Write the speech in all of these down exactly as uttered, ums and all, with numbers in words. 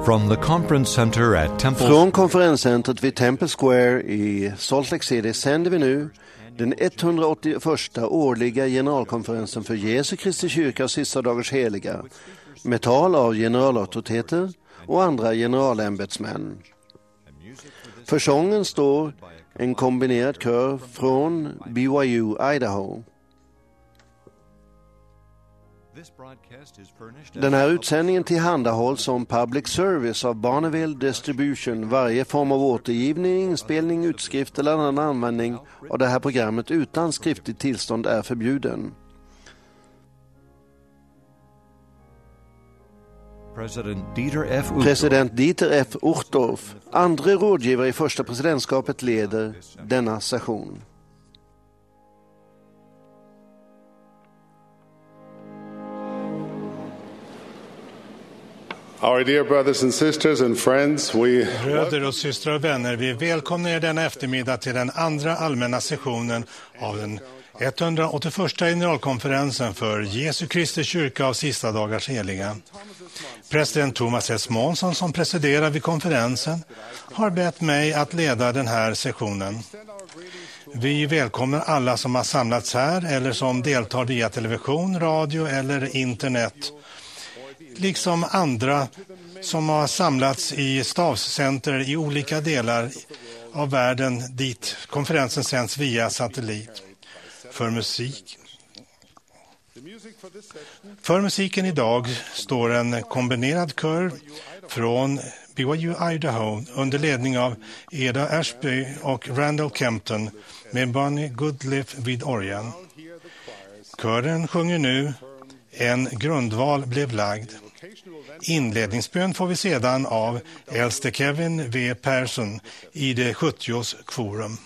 From the conference center at Temple... Från konferenscentret vid Temple Square i Salt Lake City sänder vi nu den etthundraåttioförsta årliga generalkonferensen för Jesu Kristi kyrka och sista dagars heliga, med tal av generalauktoriteter och andra generalämbetsmän. För sången står en kombinerad kör från B Y U, Idaho. Den här utsändningen tillhandahålls som public service av Bonneville Distribution. Varje form av återgivning, inspelning, utskrift eller annan användning av det här programmet utan skriftligt tillstånd är förbjuden. President Dieter F. Uchtdorf, President Dieter F. Uchtdorf, andre rådgivare i första presidentskapet, leder denna session. Our dear brothers and sisters and friends, we... Bröder och systrar och vänner, vi välkomnar er denna eftermiddag till den andra allmänna sessionen av den etthundraåttioförsta generalkonferensen för Jesu Kristi kyrka av sista dagars heliga. President Thomas S. Monson, som presiderar vid konferensen, har bett mig att leda den här sessionen. Vi välkomnar alla som har samlats här eller som deltar via television, radio eller internet, liksom andra som har samlats i stavscenter i olika delar av världen dit konferensen sänds via satellit. För musik. För musiken idag står en kombinerad kör från B Y U Idaho under ledning av Eda Ashby och Randall Kempton med Bonnie Goodliff vid orgeln. Kören sjunger nu En grundval blev lagd. Inledningsbön får vi sedan av äldste Kevin W. Persson i det sjuttioårs kvorum.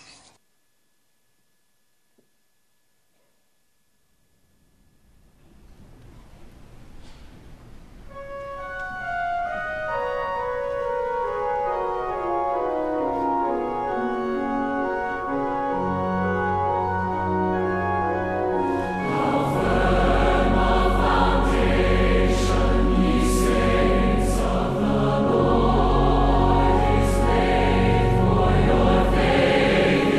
Faithful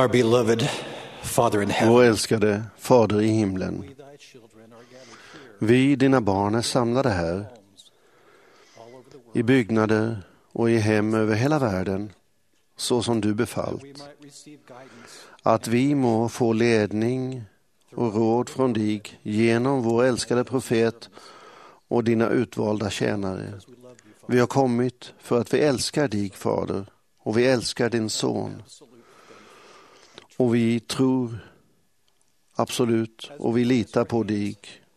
Our beloved Father in heaven, Vår älskade Fader i himlen, vi, dina barn, är samlade här i byggnader och i hem över hela världen, så som du befallt, att vi må få ledning och råd från dig genom vår älskade profet och dina utvalda tjänare. Vi har kommit för att vi älskar dig, Fader, och vi älskar din son. Och vi tror absolut och vi litar på dig.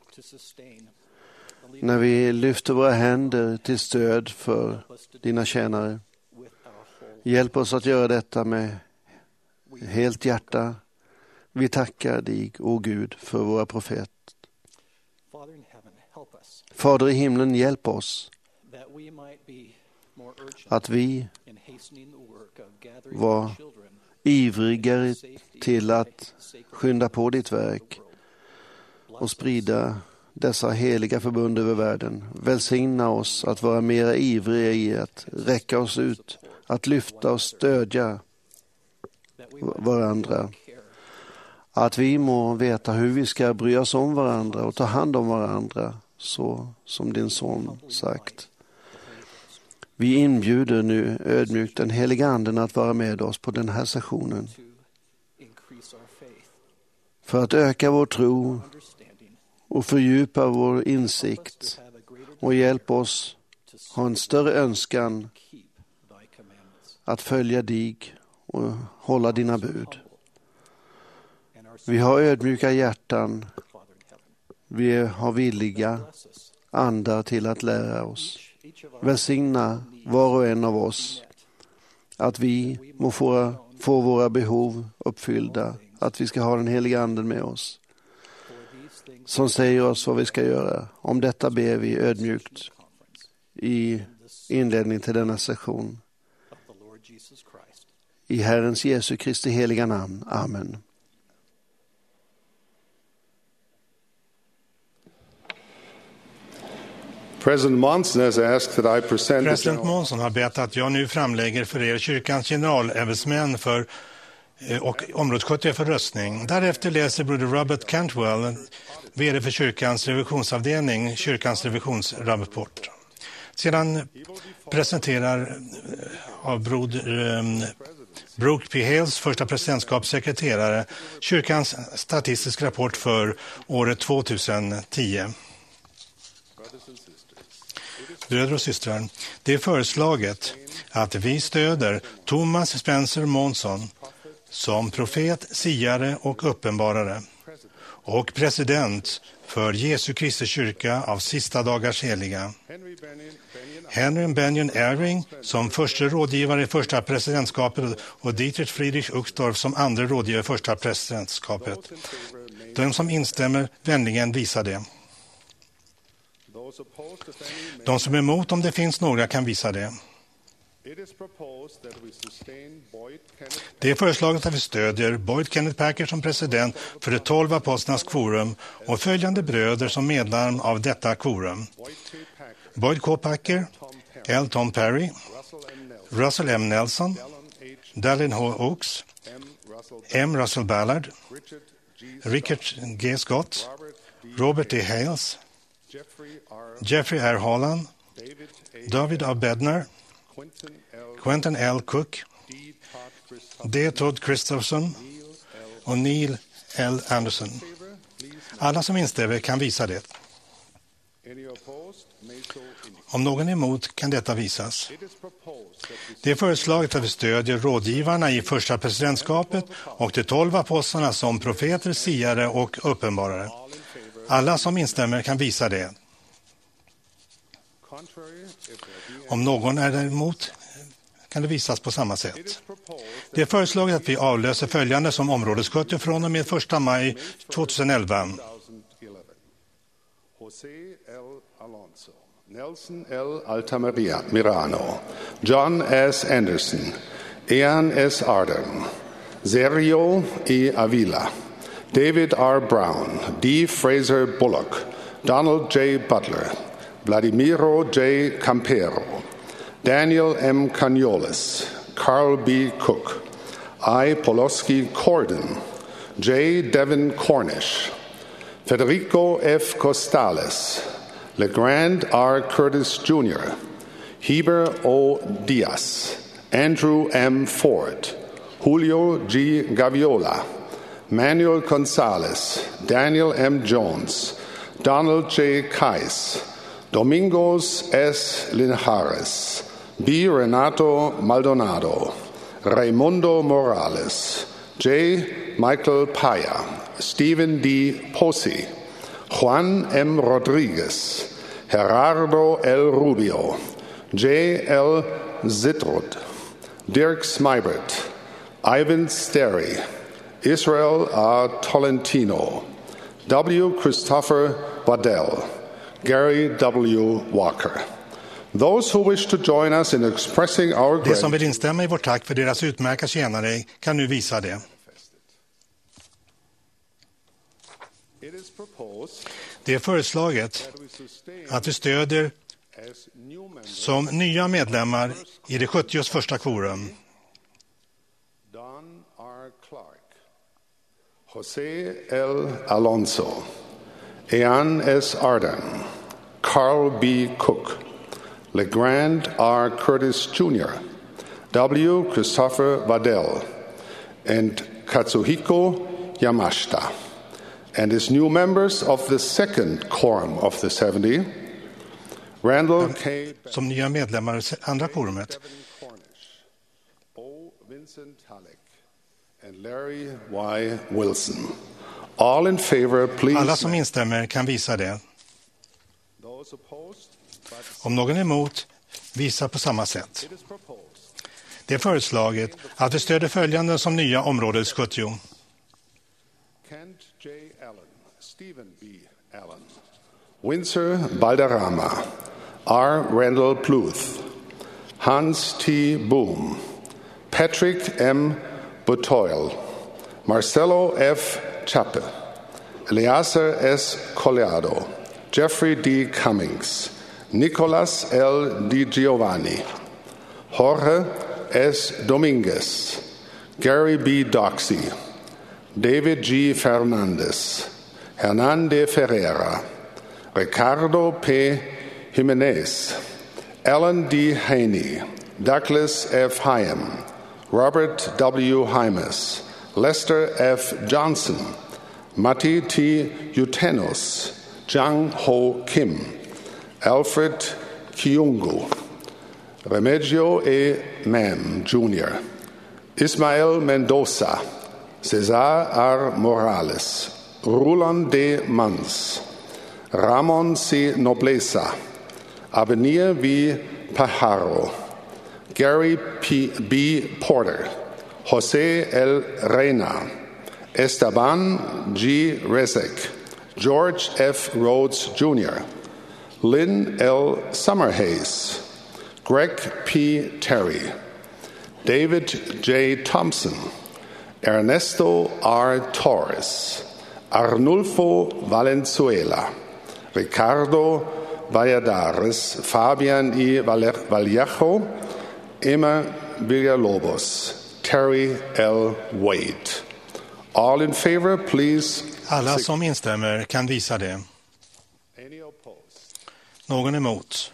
När vi lyfter våra händer till stöd för dina tjänare, hjälp oss att göra detta med helt hjärta. Vi tackar dig, o Gud, för våra profeter. Fader i himlen, hjälp oss att vi var ivrigare till att skynda på ditt verk och sprida dessa heliga förbund över världen. Välsigna oss att vara mer ivriga i att räcka oss ut, att lyfta och stödja varandra. Att vi må veta hur vi ska bry oss om varandra och ta hand om varandra, så som din son sagt. Vi inbjuder nu ödmjukt den heliga anden att vara med oss på den här sessionen för att öka vår tro och fördjupa vår insikt och hjälpa oss ha en större önskan att följa dig och hålla dina bud. Vi har ödmjuka hjärtan. Vi har villiga andar till att lära oss. Välsigna var och en av oss att vi må få, få våra behov uppfyllda, att vi ska ha den heliga anden med oss som säger oss vad vi ska göra. Om detta ber vi ödmjukt i inledning till denna session. I Herrens Jesu Kristi heliga namn. Amen. President Monson has asked that I present President Monson har bett att jag nu framlägger för er kyrkans generalöversmän för och områdesskötare för röstning. Därefter läser broder Robert Cantwell, vd för kyrkans revisionsavdelning, kyrkans revisionsrapport. Sedan presenterar av broder um, Brooke P. Hales, första presidentskapssekreterare, kyrkans statistiska rapport för året tjugohundratio. Bröder och systrar, det är föreslaget att vi stöder Thomas Spencer Monson som profet, siare och uppenbarare och president för Jesu Kristi kyrka av sista dagars heliga. Henry Benyon Eyring som första rådgivare i första presidentskapet och Dietrich Friedrich Uchtdorf som andra rådgivare i första presidentskapet. De som instämmer vänligen visar det. De som är emot, om det finns några, kan visa det. Det är föreslaget att vi stödjer Boyd Kenneth Packer som president för de tolv apostlarnas quorum och följande bröder som medlem av detta quorum. Boyd K. Packer, L. Tom Perry, Russell M. Nelson, Dallin H. Oaks, M. Russell Ballard, Richard G. Scott, Robert D. Hales, Jeffrey R. Holland, David A. Bednar, Quentin L. Cook, D. Todd Christopherson och Neil L. Anderson. Alla som instämmer kan visa det. Om någon är emot kan detta visas. Det är föreslaget att vi stödjer rådgivarna i första presidentskapet och de tolv apostlarna som profeter, siare och uppenbarare. Alla som instämmer kan visa det. Om någon är emot kan det visas på samma sätt. Det är föreslaget att vi avlöser följande som områdessköter från och med första maj tjugoelva. José L. Alonso, Nelson L. Altamirano, John S. Anderson, Ian S. Arden, Sergio E. Avila, David R. Brown, D. Fraser Bullock, Donald J. Butler, Vladimiro J. Campero, Daniel M. Caniolis, Carl B. Cook, I. Poloski Corden, J. Devin Cornish, Federico F. Costales, LeGrand R. Curtis Junior, Heber O. Diaz, Andrew M. Ford, Julio G. Gaviola, Manuel Gonzalez, Daniel M. Jones, Donald J. Kais, Domingos S. Linares, B. Renato Maldonado, Raimundo Morales, J. Michael Paya, Stephen D. Posi, Juan M. Rodriguez, Gerardo L. Rubio, J. L. Zitrud, Dirk Smybert, Ivan Sterry, Israel R. Tolentino, W. Christopher Waddell, Gary W. Walker. Those who wish to join us in expressing our De som vill instämma i vårt tack för deras utmärkta tjänare kan nu visa det. Det är föreslaget att vi stöder som nya medlemmar i det sjuttioförsta kvorum Don R. Clark, José L. Alonso, Ean S. Arden, Carl B. Cook, LeGrand R. Curtis Junior, W. Christopher Waddell, and Katsuhiko Yamashita, and as new members of the second quorum of the seventy, Randall K. som nya medlemmar i andra kvorumet. O. Vincent Halleck and Larry Y. Wilson. All in favor, please. Alla som instämmer kan visa det. Those opposed, Om någon är emot, visa på samma sätt. Det är föreslaget att vi stöder följande som nya områdes sjuttio. Kent J. Allen, Stephen B. Allen, Windsor Balderrama, R. Randall Pluth, Hans T. Boom, Patrick M. Butoil, Marcelo F. Chappe, Eleazar S. Colliado, Jeffrey D. Cummings, Nicolas L. Di Giovanni, Jorge S. Dominguez, Gary B. Doxey, David G. Fernandez, Hernande Ferreira, Ricardo P. Jimenez, Alan D. Haney, Douglas F. Hyam, Robert W. Hymas, Lester F. Johnson, Matti T. Utenos, Jang Ho Kim, Alfred Kiungu, Remigio E. Mam Junior, Ismael Mendoza, Cesar R. Morales, Roland D. Mans, Ramon C. Nobleza, Avenir V. Pajaro, Gary P. B. Porter, José L. Reina, Esteban G. Rezek, George F. Rhodes Junior, Lynn L. Summerhays, Greg P. Terry, David J. Thompson, Ernesto R. Torres, Arnulfo Valenzuela, Ricardo Valladares, Fabian I. Vallejo, Emma Villalobos, Terry L. Wade. All in favor, please. Alla som instämmer kan visa det. Någon emot.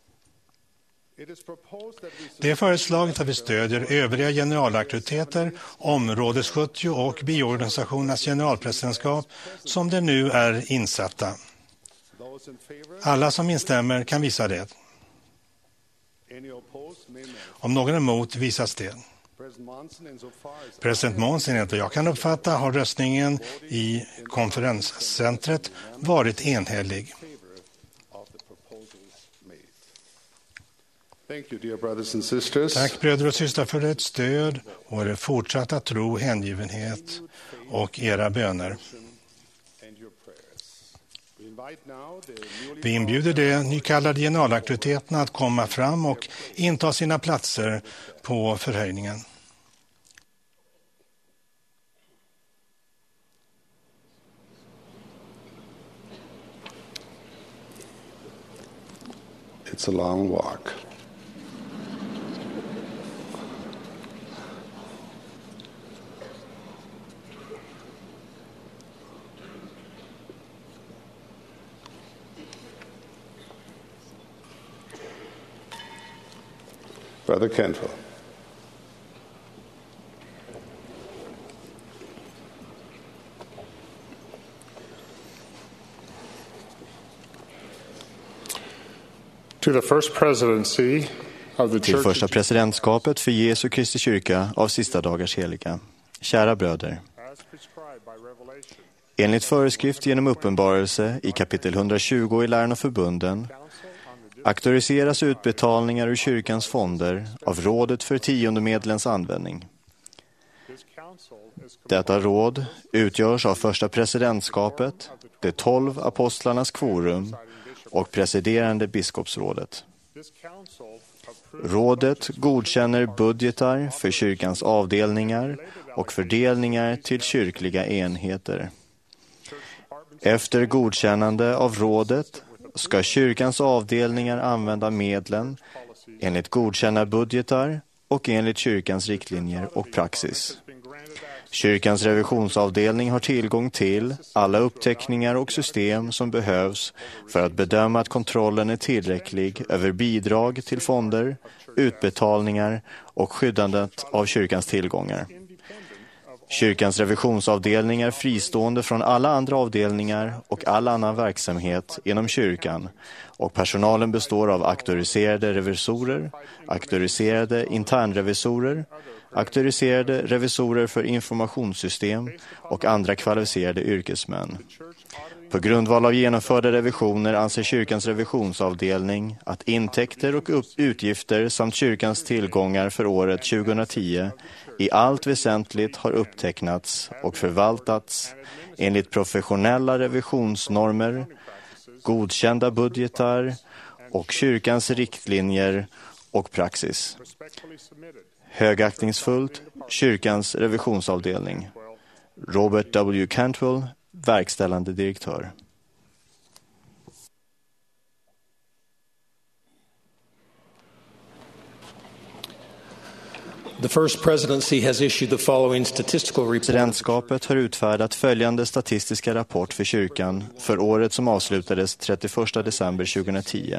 Det är föreslaget att vi stödjer övriga generalaktiviteter, områdes sjuttio och bioorganisationernas generalpresidentskap som det nu är insatta. Alla som instämmer kan visa det. Om någon är emot visas det. President Monsen, enligt jag kan uppfatta, har röstningen i konferenscentret varit enhällig. Tack bröder och systrar för ert stöd och er fortsatta tro, hängivenhet och era böner. Vi inbjuder de nykallade generalaktiviteterna att komma fram och inta sina platser på förhöjningen. It's a long walk. Brother Cantwell. To the first presidency of the Till Church första of presidentskapet för Jesu Kristi kyrka av sista dagars heliga. Kära bröder, as prescribed by Revelation, enligt föreskrift genom uppenbarelse i kapitel hundratjugo i läran och förbunden auktoriseras utbetalningar ur kyrkans fonder av rådet för tiondemedlens användning. this council is Detta råd utgörs av första presidentskapet, de tolv apostlarnas kvorum och presiderande biskopsrådet. this council approved Rådet godkänner budgetar för kyrkans avdelningar och fördelningar till kyrkliga enheter. Efter godkännande av rådet ska kyrkans avdelningar använda medlen enligt godkända budgetar och enligt kyrkans riktlinjer och praxis. Kyrkans revisionsavdelning har tillgång till alla uppteckningar och system som behövs för att bedöma att kontrollen är tillräcklig över bidrag till fonder, utbetalningar och skyddandet av kyrkans tillgångar. Kyrkans revisionsavdelning är fristående från alla andra avdelningar och all annan verksamhet inom kyrkan, och personalen består av auktoriserade revisorer, auktoriserade internrevisorer, auktoriserade revisorer för informationssystem och andra kvalificerade yrkesmän. På grundval av genomförda revisioner anser kyrkans revisionsavdelning att intäkter och utgifter samt kyrkans tillgångar för året tjugohundratio i allt väsentligt har upptecknats och förvaltats enligt professionella revisionsnormer, godkända budgetar och kyrkans riktlinjer och praxis. Högaktningsfullt, kyrkans revisionsavdelning. Robert W. Cantwell, verkställande direktör. The first presidency has issued the following statistical report. Presidentskapet har utfärdat följande statistiska rapport för kyrkan för året som avslutades trettioförsta december tjugohundratio.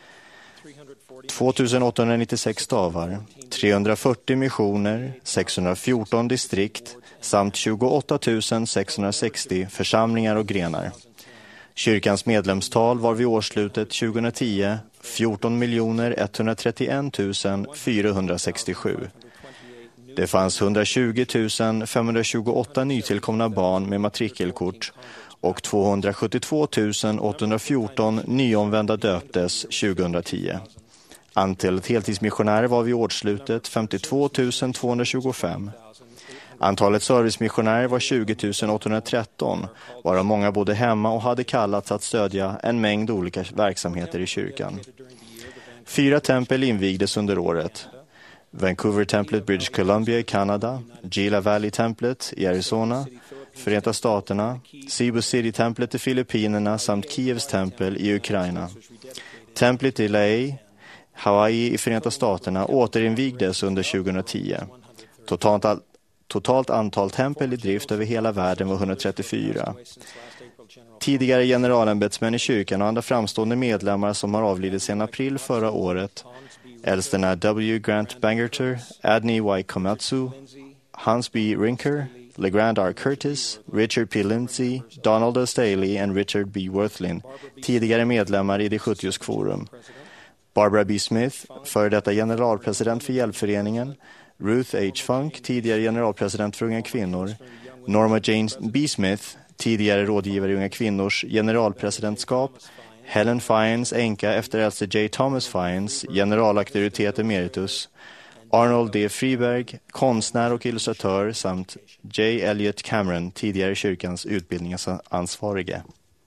tvåtusenåttahundranittiosex stavar, trehundrafyrtio missioner, sexhundrafjorton distrikt samt tjugoåtta tusen sexhundrasextio församlingar och grenar. Kyrkans medlemstal var vid årsslutet tjugohundratio fjorton miljoner etthundratrettioett tusen fyrahundrasextiosju. Det fanns etthundratjugo tusen femhundratjugoåtta nytillkomna barn med matrikelkort och tvåhundrasjuttiotvå tusen åttahundrafjorton nyomvända döptes tjugohundratio. Antalet heltidsmissionärer var vid årsslutet femtiotvå tusen tvåhundratjugofem. Antalet servicemissionärer var tjugo tusen åttahundratretton, varav många bodde hemma och hade kallats att stödja en mängd olika verksamheter i kyrkan. Fyra tempel invigdes under året. Vancouver-templet British Columbia i Kanada, Gila Valley-templet i Arizona, Förenta Staterna, Cebu City-templet i Filippinerna samt Kievs tempel i Ukraina. Templet i Lae, Hawaii i Förenta Staterna återinvigdes under tjugohundratio. Totalt, totalt antal tempel i drift över hela världen var etthundratrettiofyra. Tidigare generalämbetsmän i kyrkan och andra framstående medlemmar som har avlidit sedan april förra året, äldsterna W. Grant Bangerter, Adney Y. Komatsu, Hans B. Rinker, LeGrand R. Curtis, Richard P. Lindsay, Donald O. Staley och Richard B. Worthlin, tidigare medlemmar i det sjuttio kvorum. Barbara B. Smith, före detta generalpresident för Hjälpföreningen, Ruth H. Funk, tidigare generalpresident för Unga kvinnor, Norma Jane B. Smith, tidigare rådgivare i Unga kvinnors generalpresidentskap, Helen Fiennes, änka efter äldste J. Thomas Fiennes, generalauktoritet emeritus, Arnold D. Friberg, konstnär och illustratör samt J. Elliot Cameron, tidigare kyrkans utbildningsansvarige.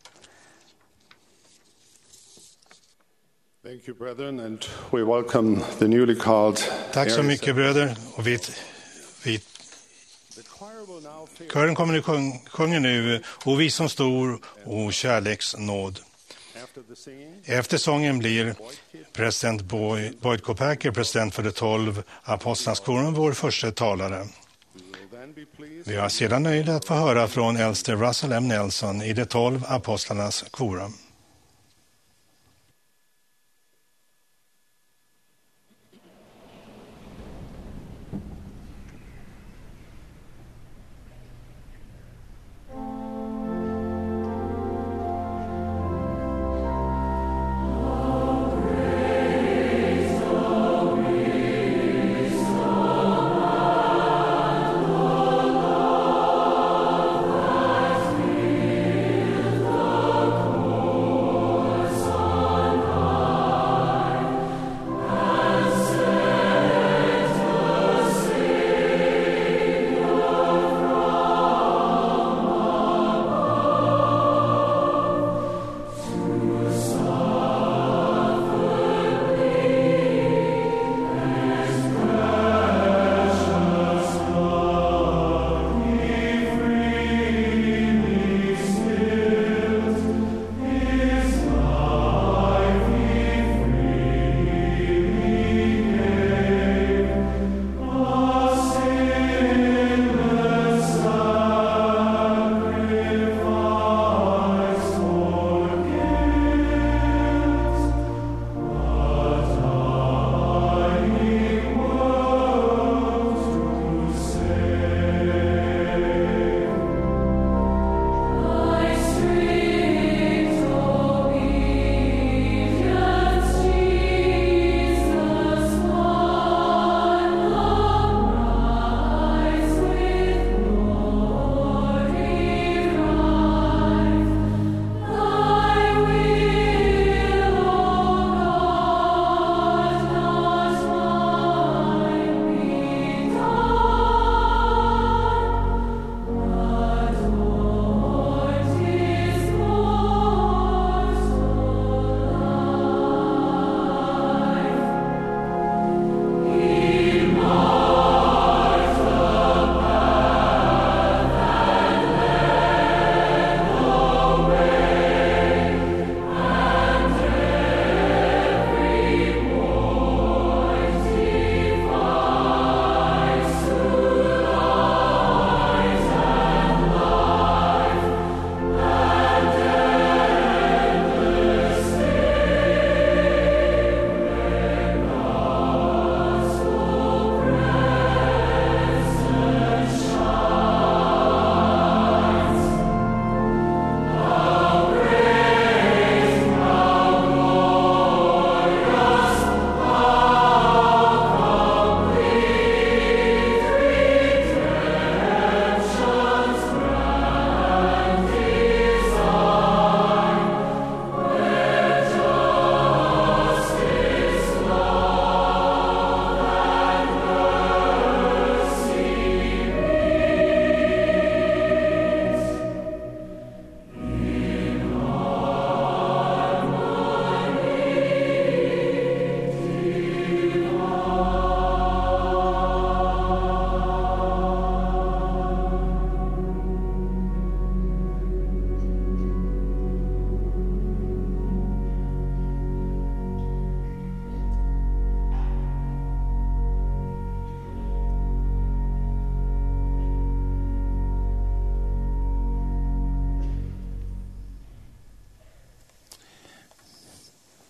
Thank you, brethren, and we welcome the newly called. Tack så mycket bröder. Och vi, vi, kören kommer nu sjung, sjunger nu O vi som stor, O kärleksnåd. Efter sången blir president Boy, Boyd Kopaker, president för de tolv apostlarnas korum, vår första talare. Vi är sedan nöjda att få höra från äldste Russell M. Nelson i de tolv apostlarnas korum.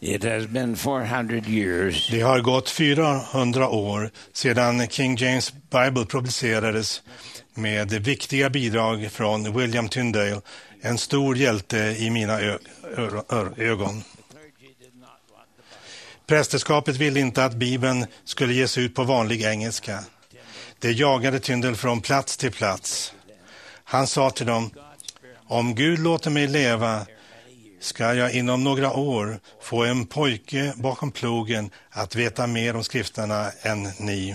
It has been four hundred years Det har gått fyrahundra år sedan King James Bible publicerades med viktiga bidrag från William Tyndale, en stor hjälte i mina ö- ö- ö- ögon. Prästerskapet ville inte att Bibeln skulle ges ut på vanlig engelska. Det jagade Tyndale från plats till plats. Han sa till dem: om Gud låter mig leva ska jag inom några år få en pojke bakom plogen att veta mer om skrifterna än ni.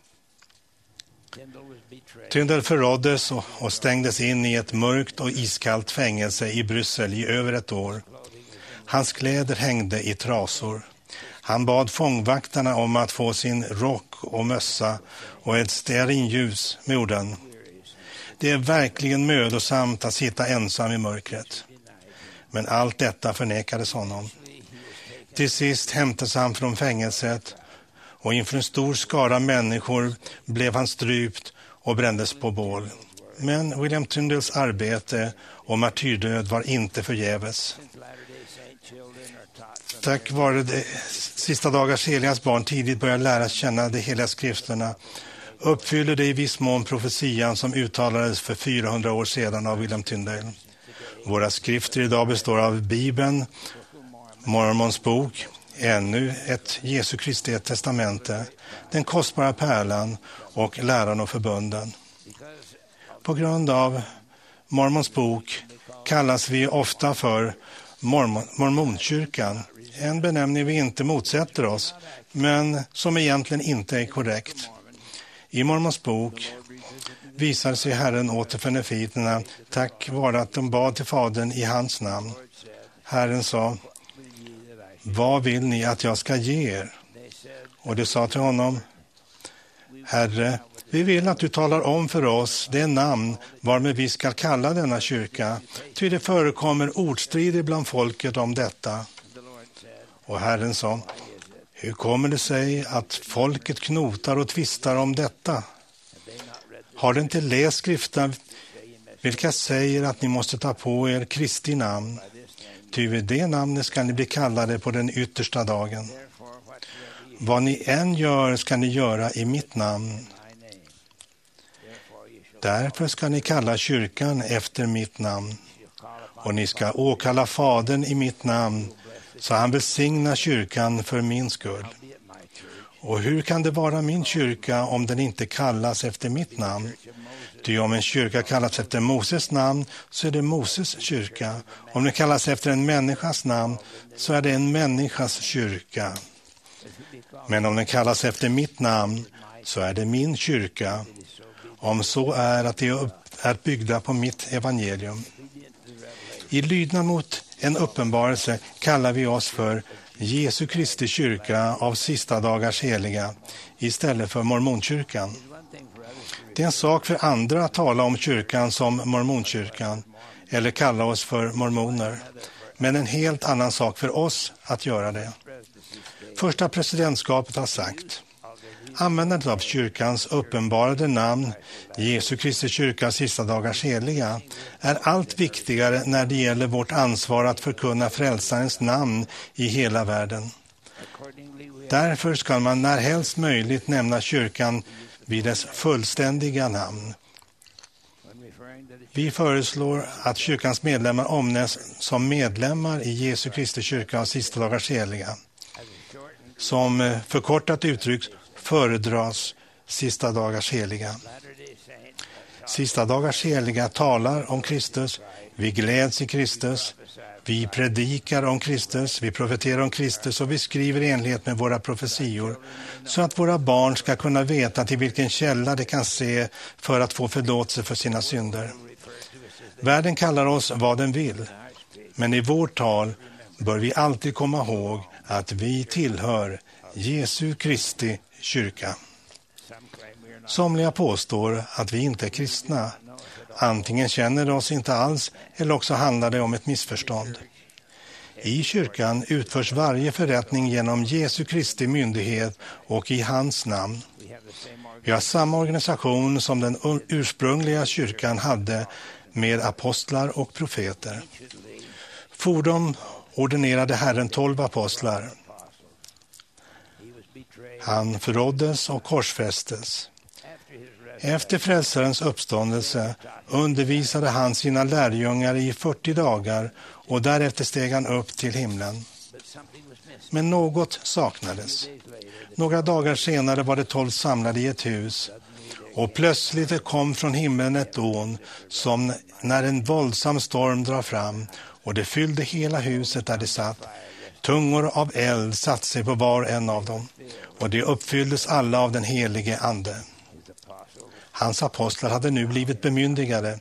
Tyndale förråddes och, och stängdes in i ett mörkt och iskallt fängelse i Bryssel i över ett år. Hans kläder hängde i trasor. Han bad fångvaktarna om att få sin rock och mössa och ett stearinljus med orden: det är verkligen mödosamt att sitta ensam i mörkret. Men allt detta förnekades honom. Till sist hämtades han från fängelset och inför en stor skara människor blev han strypt och brändes på bål. Men William Tyndales arbete och martyrdöd var inte förgäves. Tack vare det sista dagars heligas barn tidigt började lära känna de heliga skrifterna uppfyller det i viss mån profetian som uttalades för fyrahundra år sedan av William Tyndale. Våra skrifter idag består av Bibeln, Mormons bok, ännu ett Jesu Kristi testamente, den kostbara pärlan och läran och förbunden. På grund av Mormons bok kallas vi ofta för Mormon, mormonkyrkan, en benämning vi inte motsätter oss, men som egentligen inte är korrekt. I Mormons bok visar sig Herren åter för nefiterna tack vare att de bad till Fadern i hans namn. Herren sa: vad vill ni att jag ska ge er? Och de sa till honom: Herre, vi vill att du talar om för oss det namn varmed vi ska kalla denna kyrka, ty det förekommer ordstrider bland folket om detta. Och Herren sa: hur kommer det sig att folket knotar och tvistar om detta? Har de inte läst skriften vilka säger att ni måste ta på er Kristi namn? Ty vid det namnet ska ni bli kallade på den yttersta dagen. Vad ni än gör ska ni göra i mitt namn. Därför ska ni kalla kyrkan efter mitt namn. Och ni ska åkalla Fadern i mitt namn, så han välsignar kyrkan för min skull. Och hur kan det vara min kyrka om den inte kallas efter mitt namn? Ty om en kyrka kallas efter Moses namn så är det Moses kyrka. Om den kallas efter en människas namn så är det en människas kyrka. Men om den kallas efter mitt namn så är det min kyrka. Om så är att de är byggda på mitt evangelium. I lydnad mot en uppenbarelse kallar vi oss för Jesu Kristi kyrka av sista dagars heliga istället för mormonkyrkan. Det är en sak för andra att tala om kyrkan som mormonkyrkan eller kalla oss för mormoner, men en helt annan sak för oss att göra det. Första presidentskapet har sagt: användandet av kyrkans uppenbarade namn, Jesu Kristi kyrka sista dagars heliga, är allt viktigare när det gäller vårt ansvar att förkunna frälsarens namn i hela världen. Därför ska man när helst möjligt nämna kyrkan vid dess fullständiga namn. Vi föreslår att kyrkans medlemmar omnämns som medlemmar i Jesu Kristi kyrka sista dagars heliga. Som förkortat uttryck föredras sista dagars heliga. Sista dagars heliga talar om Kristus, vi gläds i Kristus, vi predikar om Kristus, vi profeterar om Kristus och vi skriver i enlighet med våra profetior så att våra barn ska kunna veta till vilken källa de kan se för att få förlåtelse för sina synder. Världen kallar oss vad den vill, men i vårt tal bör vi alltid komma ihåg att vi tillhör Jesu Kristi kyrka. Somliga påstår att vi inte är kristna. Antingen känner de oss inte alls eller också handlar det om ett missförstånd. I kyrkan utförs varje förrättning genom Jesu Kristi myndighet och i hans namn. Vi har samma organisation som den ursprungliga kyrkan hade med apostlar och profeter. Fordom ordinerade Herren tolv apostlar. Han förråddes och korsfästes. Efter frälsarens uppståndelse undervisade han sina lärjungar i fyrtio dagar och därefter steg han upp till himlen. Men något saknades. Några dagar senare var det tolv samlade i ett hus och plötsligt kom från himlen ett dån som när en våldsam storm drar fram och det fyllde hela huset där det satt. Tungor av eld satte sig på var en av dem och det uppfylldes alla av den helige ande. Hans apostlar hade nu blivit bemyndigade.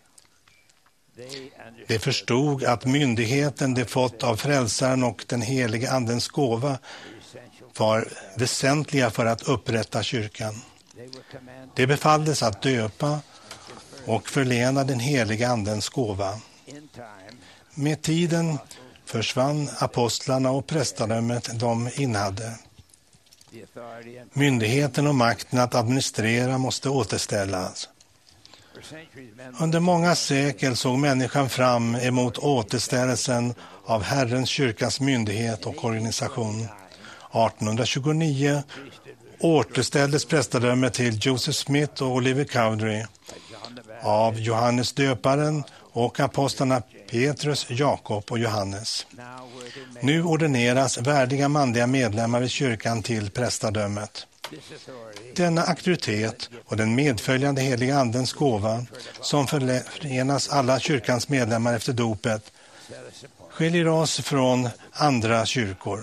De förstod att myndigheten de fått av frälsaren och den helige andens gåva var väsentliga för att upprätta kyrkan. Det befalldes att döpa och förlena den helige andens gåva. Med tiden försvann apostlarna och prästadömet de innehade. Myndigheten och makten att administrera måste återställas. Under många sekel såg människan fram emot återställelsen av Herrens kyrkas myndighet och organisation. arton tjugonio återställdes prästadömet till Joseph Smith och Oliver Cowdery av Johannes döparen och apostlarna Petrus, Jakob och Johannes. Nu ordineras värdiga manliga medlemmar i kyrkan till prästadömet. Denna auktoritet och den medföljande heliga andens gåva som förenas alla kyrkans medlemmar efter dopet skiljer oss från andra kyrkor.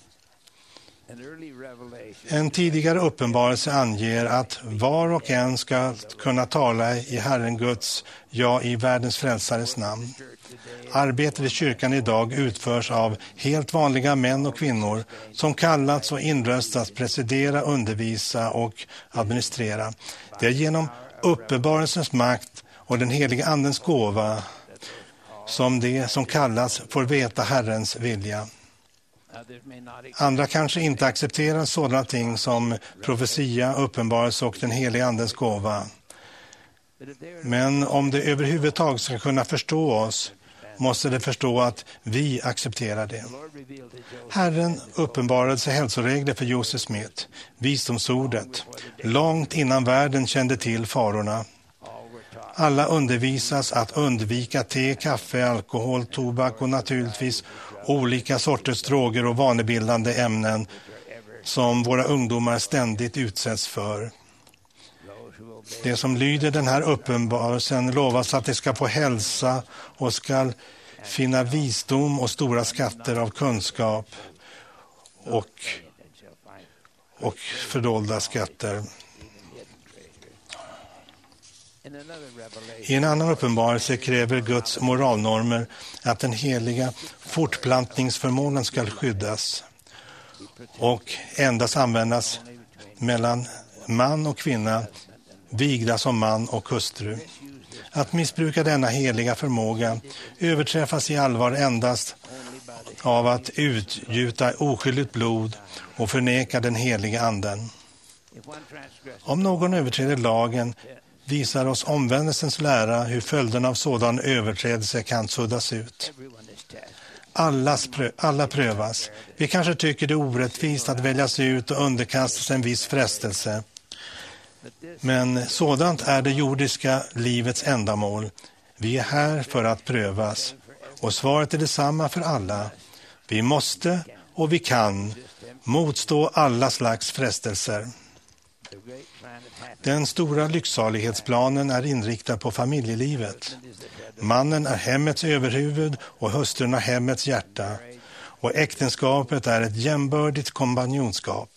En tidigare uppenbarelse anger att var och en ska kunna tala i Herren Guds, ja i världens frälsares namn. Arbetet i kyrkan idag utförs av helt vanliga män och kvinnor som kallats och inröstats presidera, undervisa och administrera. Det är genom uppenbarelsens makt och den heliga andens gåva som de som kallas får veta Herrens vilja. Andra kanske inte accepterar sådana ting som profetia, uppenbarelse och den heliga andens gåva. Men om det överhuvudtaget ska kunna förstå oss måste det förstå att vi accepterar det. Herren uppenbarade sig hälsoregler för Joseph Smith, visdomsordet, långt innan världen kände till farorna. Alla undervisas att undvika te, kaffe, alkohol, tobak och naturligtvis olika sorters droger och vanebildande ämnen som våra ungdomar ständigt utsätts för. Det som lyder den här uppenbarelsen lovas att det ska få hälsa och ska finna visdom och stora skatter av kunskap och, och fördolda skatter. I en annan uppenbarelse kräver Guds moralnormer att den heliga fortplantningsförmånen ska skyddas och endast användas mellan man och kvinna, vigda som man och hustru. Att missbruka denna heliga förmåga överträffas i allvar endast av att utgjuta oskyldigt blod och förneka den heliga anden. Om någon överträder lagen visar oss omvändelsens lära hur följden av sådan överträdelse kan suddas ut. Allas prö- alla prövas. Vi kanske tycker det är orättvist att väljas ut och underkastas en viss frestelse. Men sådant är det jordiska livets ändamål. Vi är här för att prövas. Och svaret är detsamma för alla. Vi måste och vi kan motstå alla slags frestelser. Den stora lycksalighetsplanen är inriktad på familjelivet. Mannen är hemmets överhuvud och hustrun är hemmets hjärta. Och äktenskapet är ett jämbördigt kompanjonskap.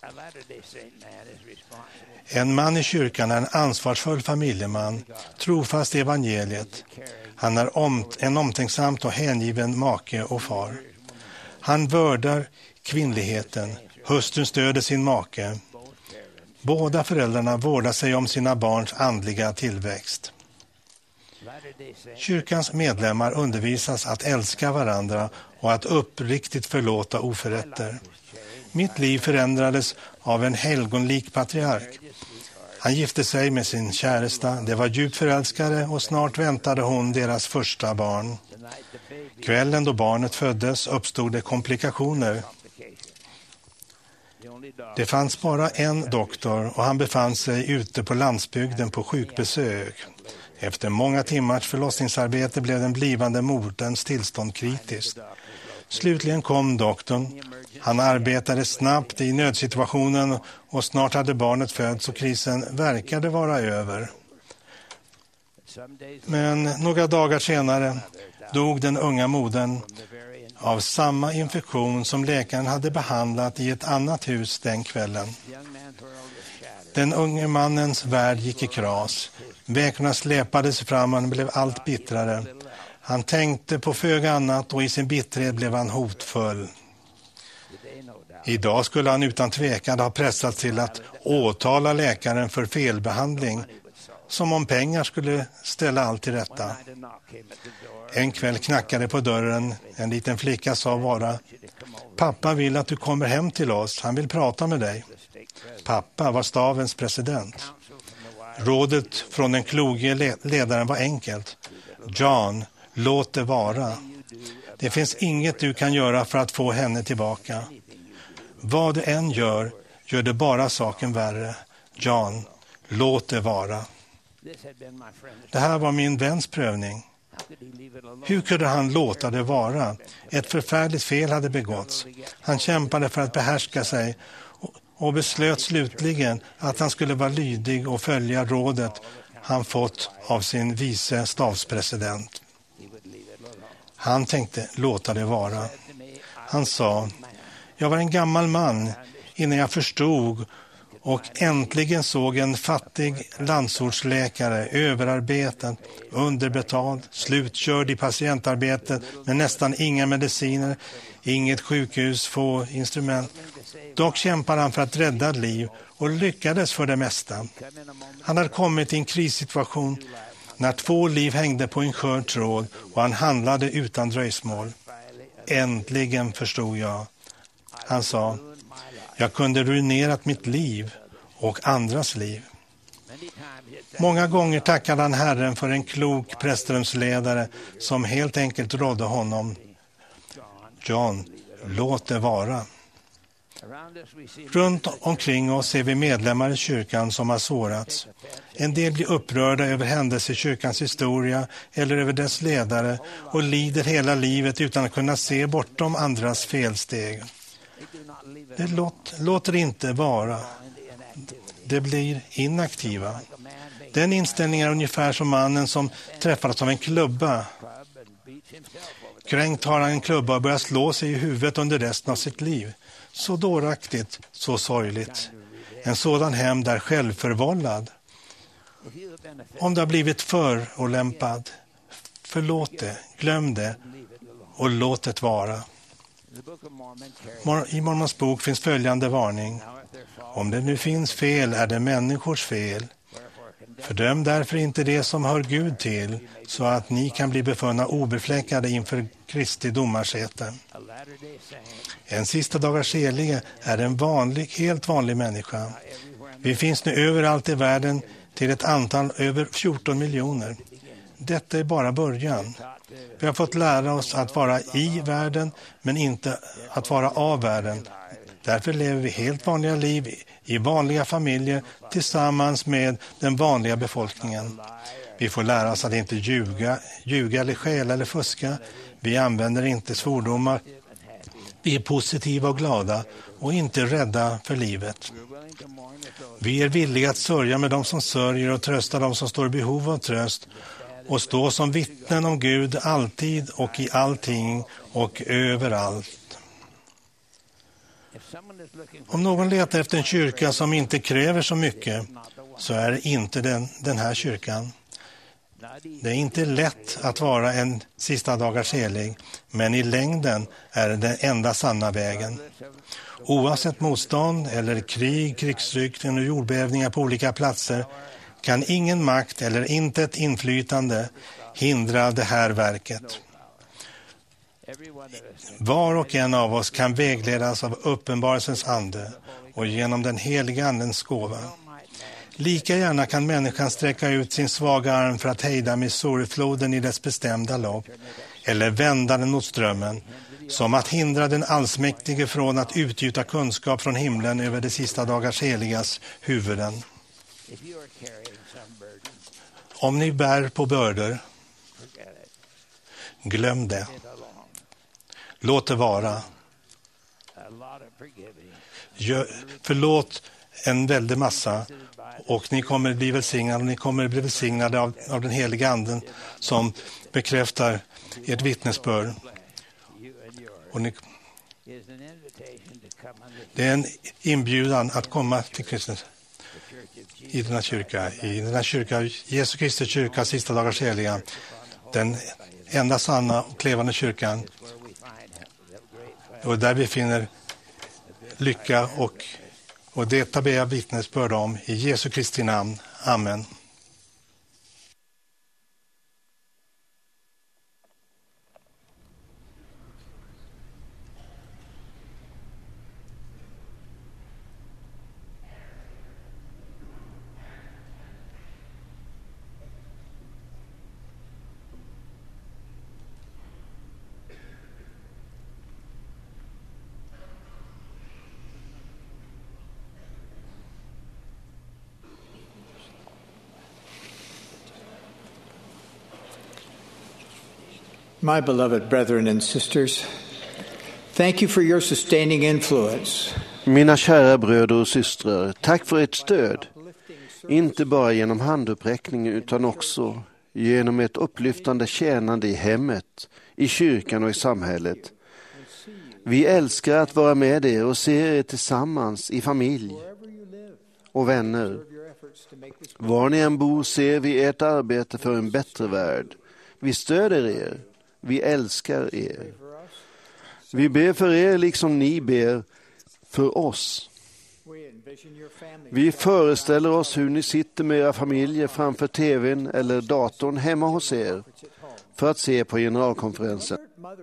En man i kyrkan är en ansvarsfull familjeman, trofast i evangeliet. Han är om, en omtänksamt och hängiven make och far. Han vördar kvinnligheten, hustrun stöder sin make. Båda föräldrarna vårdar sig om sina barns andliga tillväxt. Kyrkans medlemmar undervisas att älska varandra och att uppriktigt förlåta oförrätter. Mitt liv förändrades av en helgonlik patriark. Han gifte sig med sin käresta, de var djupt förälskade och snart väntade hon deras första barn. Kvällen då barnet föddes uppstod det komplikationer. Det fanns bara en doktor och han befann sig ute på landsbygden på sjukbesök. Efter många timmars förlossningsarbete blev den blivande moderns tillstånd kritiskt. Slutligen kom doktorn. Han arbetade snabbt i nödsituationen och snart hade barnet fötts och krisen verkade vara över. Men några dagar senare dog den unga modern av samma infektion som läkaren hade behandlat i ett annat hus den kvällen. Den unge mannens värld gick i kras. Veckorna släpades fram och han blev allt bittrare. Han tänkte på föga annat och i sin bitterhet blev han hotfull. Idag skulle han utan tvekan ha pressats till att åtala läkaren för felbehandling, som om pengar skulle ställa allt till rätta. En kväll knackade på dörren. En liten flicka sa bara: "Pappa vill att du kommer hem till oss. Han vill prata med dig." Pappa var stadens president. Rådet från den kloge ledaren var enkelt. John, låt det vara. Det finns inget du kan göra för att få henne tillbaka. Vad du än gör, gör det bara saken värre. John, låt det vara. Det här var min väns prövning. Hur kunde han låta det vara? Ett förfärligt fel hade begåtts. Han kämpade för att behärska sig och beslöt slutligen att han skulle vara lydig och följa rådet han fått av sin vice stabspresident. Han tänkte låta det vara. Han sa: "Jag var en gammal man innan jag förstod och äntligen såg en fattig landsortsläkare, överarbetad, underbetald, slutkörd i patientarbetet med nästan inga mediciner, inget sjukhus, få instrument. Dock kämpade han för att rädda ett liv och lyckades för det mesta. Han hade kommit i en krissituation när två liv hängde på en skör tråd och han handlade utan dröjsmål. Äntligen förstod jag." Han sa: "Jag kunde ruinerat mitt liv och andras liv." Många gånger tackade han Herren för en klok prästrumsledare som helt enkelt rådde honom: "John, låt det vara." Runt omkring oss ser vi medlemmar i kyrkan som har sårats. En del blir upprörda över händelser i kyrkans historia eller över dess ledare och lider hela livet utan att kunna se bortom andras felsteg. Det låt, låter inte vara. Det blir inaktiva. Den inställningen är ungefär som mannen som träffades av en klubba. Kränkt har han en klubba och börjar slå sig i huvudet under resten av sitt liv. Så dåraktigt, så sorgligt. En sådan hämnd är självförvållad. Om det har blivit förolämpad, förlåt det, glöm det och låt det vara. I Mormons bok finns följande varning: "Om det nu finns fel är det människors fel. Fördöm därför inte det som hör Gud till, så att ni kan bli befunna obefläckade inför Kristi domarsäte." En sista dagars helige är en vanlig, helt vanlig människa. Vi finns nu överallt i världen till ett antal över fjorton miljoner. Detta är bara början. Vi har fått lära oss att vara i världen, men inte att vara av världen. Därför lever vi helt vanliga liv i vanliga familjer tillsammans med den vanliga befolkningen. Vi får lära oss att inte ljuga, ljuga eller stjäla eller fuska. Vi använder inte svordomar. Vi är positiva och glada och inte rädda för livet. Vi är villiga att sörja med dem som sörjer och trösta dem som står i behov av tröst och stå som vittnen om Gud alltid och i allting och överallt. Om någon letar efter en kyrka som inte kräver så mycket, så är det inte den, den här kyrkan. Det är inte lätt att vara en sista dagars helig, men i längden är det den enda sanna vägen. Oavsett motstånd eller krig, krigsrykten och jordbävningar på olika platser kan ingen makt eller inte ett inflytande hindra det här verket. Var och en av oss kan vägledas av uppenbarelsens ande och genom den heliga andens gåva. Lika gärna kan människan sträcka ut sin svaga arm för att hejda Missourifloden i dess bestämda lopp. eller vända den mot strömmen, som att hindra den allsmäktige från att utgjuta kunskap från himlen över de sista dagars heligas huvuden. Om ni bär på bördor, glöm det. Låt det vara. Gör, förlåt en väldig massa, och ni kommer bli välsignade, ni kommer bli välsignade av, av den heliga anden som bekräftar ert vittnesbörd. Och ni, det är en inbjudan att komma till Kristus i denna kyrka, i denna kyrka, Jesu Kristi kyrka, sista dagars heliga, den enda sanna och levande kyrkan, och där vi finner lycka, och, och det ber jag vittnesbörd om i Jesu Kristi namn. Amen. My beloved brethren and sisters, thank you for your sustaining influence. Mina kära bröder och systrar, tack för ert stöd. Inte bara genom handuppräckning utan också genom ett upplyftande tjänande i hemmet, i kyrkan och i samhället. Vi älskar att vara med er och se er tillsammans i familj och vänner. Var ni än bor ser vi ert arbete för en bättre värld. Vi stöder er. Vi älskar er. Vi ber för er liksom ni ber för oss. Vi föreställer oss hur ni sitter med era familjer framför tvn eller datorn hemma hos er för att se på generalkonferensen.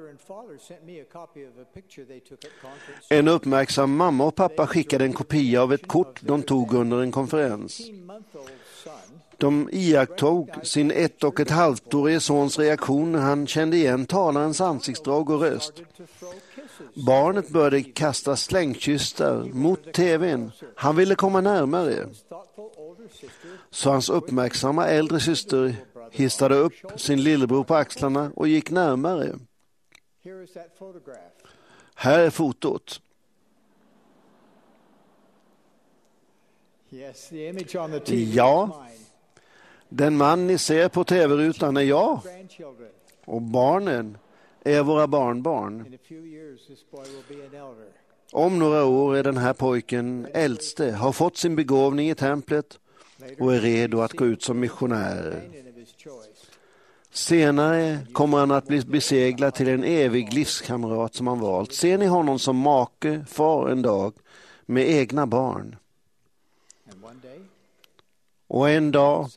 En uppmärksam mamma och pappa skickade en kopia av ett kort de tog under en konferens. De iakttog sin ett och ett halvtårige sons reaktion när han kände igen talarens ansiktsdrag och röst. Barnet började kasta slängkystar mot tvn. Han ville komma närmare. Så hans uppmärksamma äldre syster hissade upp sin lillebror på axlarna och gick närmare. Här är fotot. Ja, den man ni ser på tv-rutan är jag. Och barnen är våra barnbarn. Om några år är den här pojken äldste, har fått sin begåvning i templet och är redo att gå ut som missionär. Senare kommer han att bli beseglad till en evig livskamrat som han valt. Ser ni honom som make, far en dag, med egna barn. Och en dag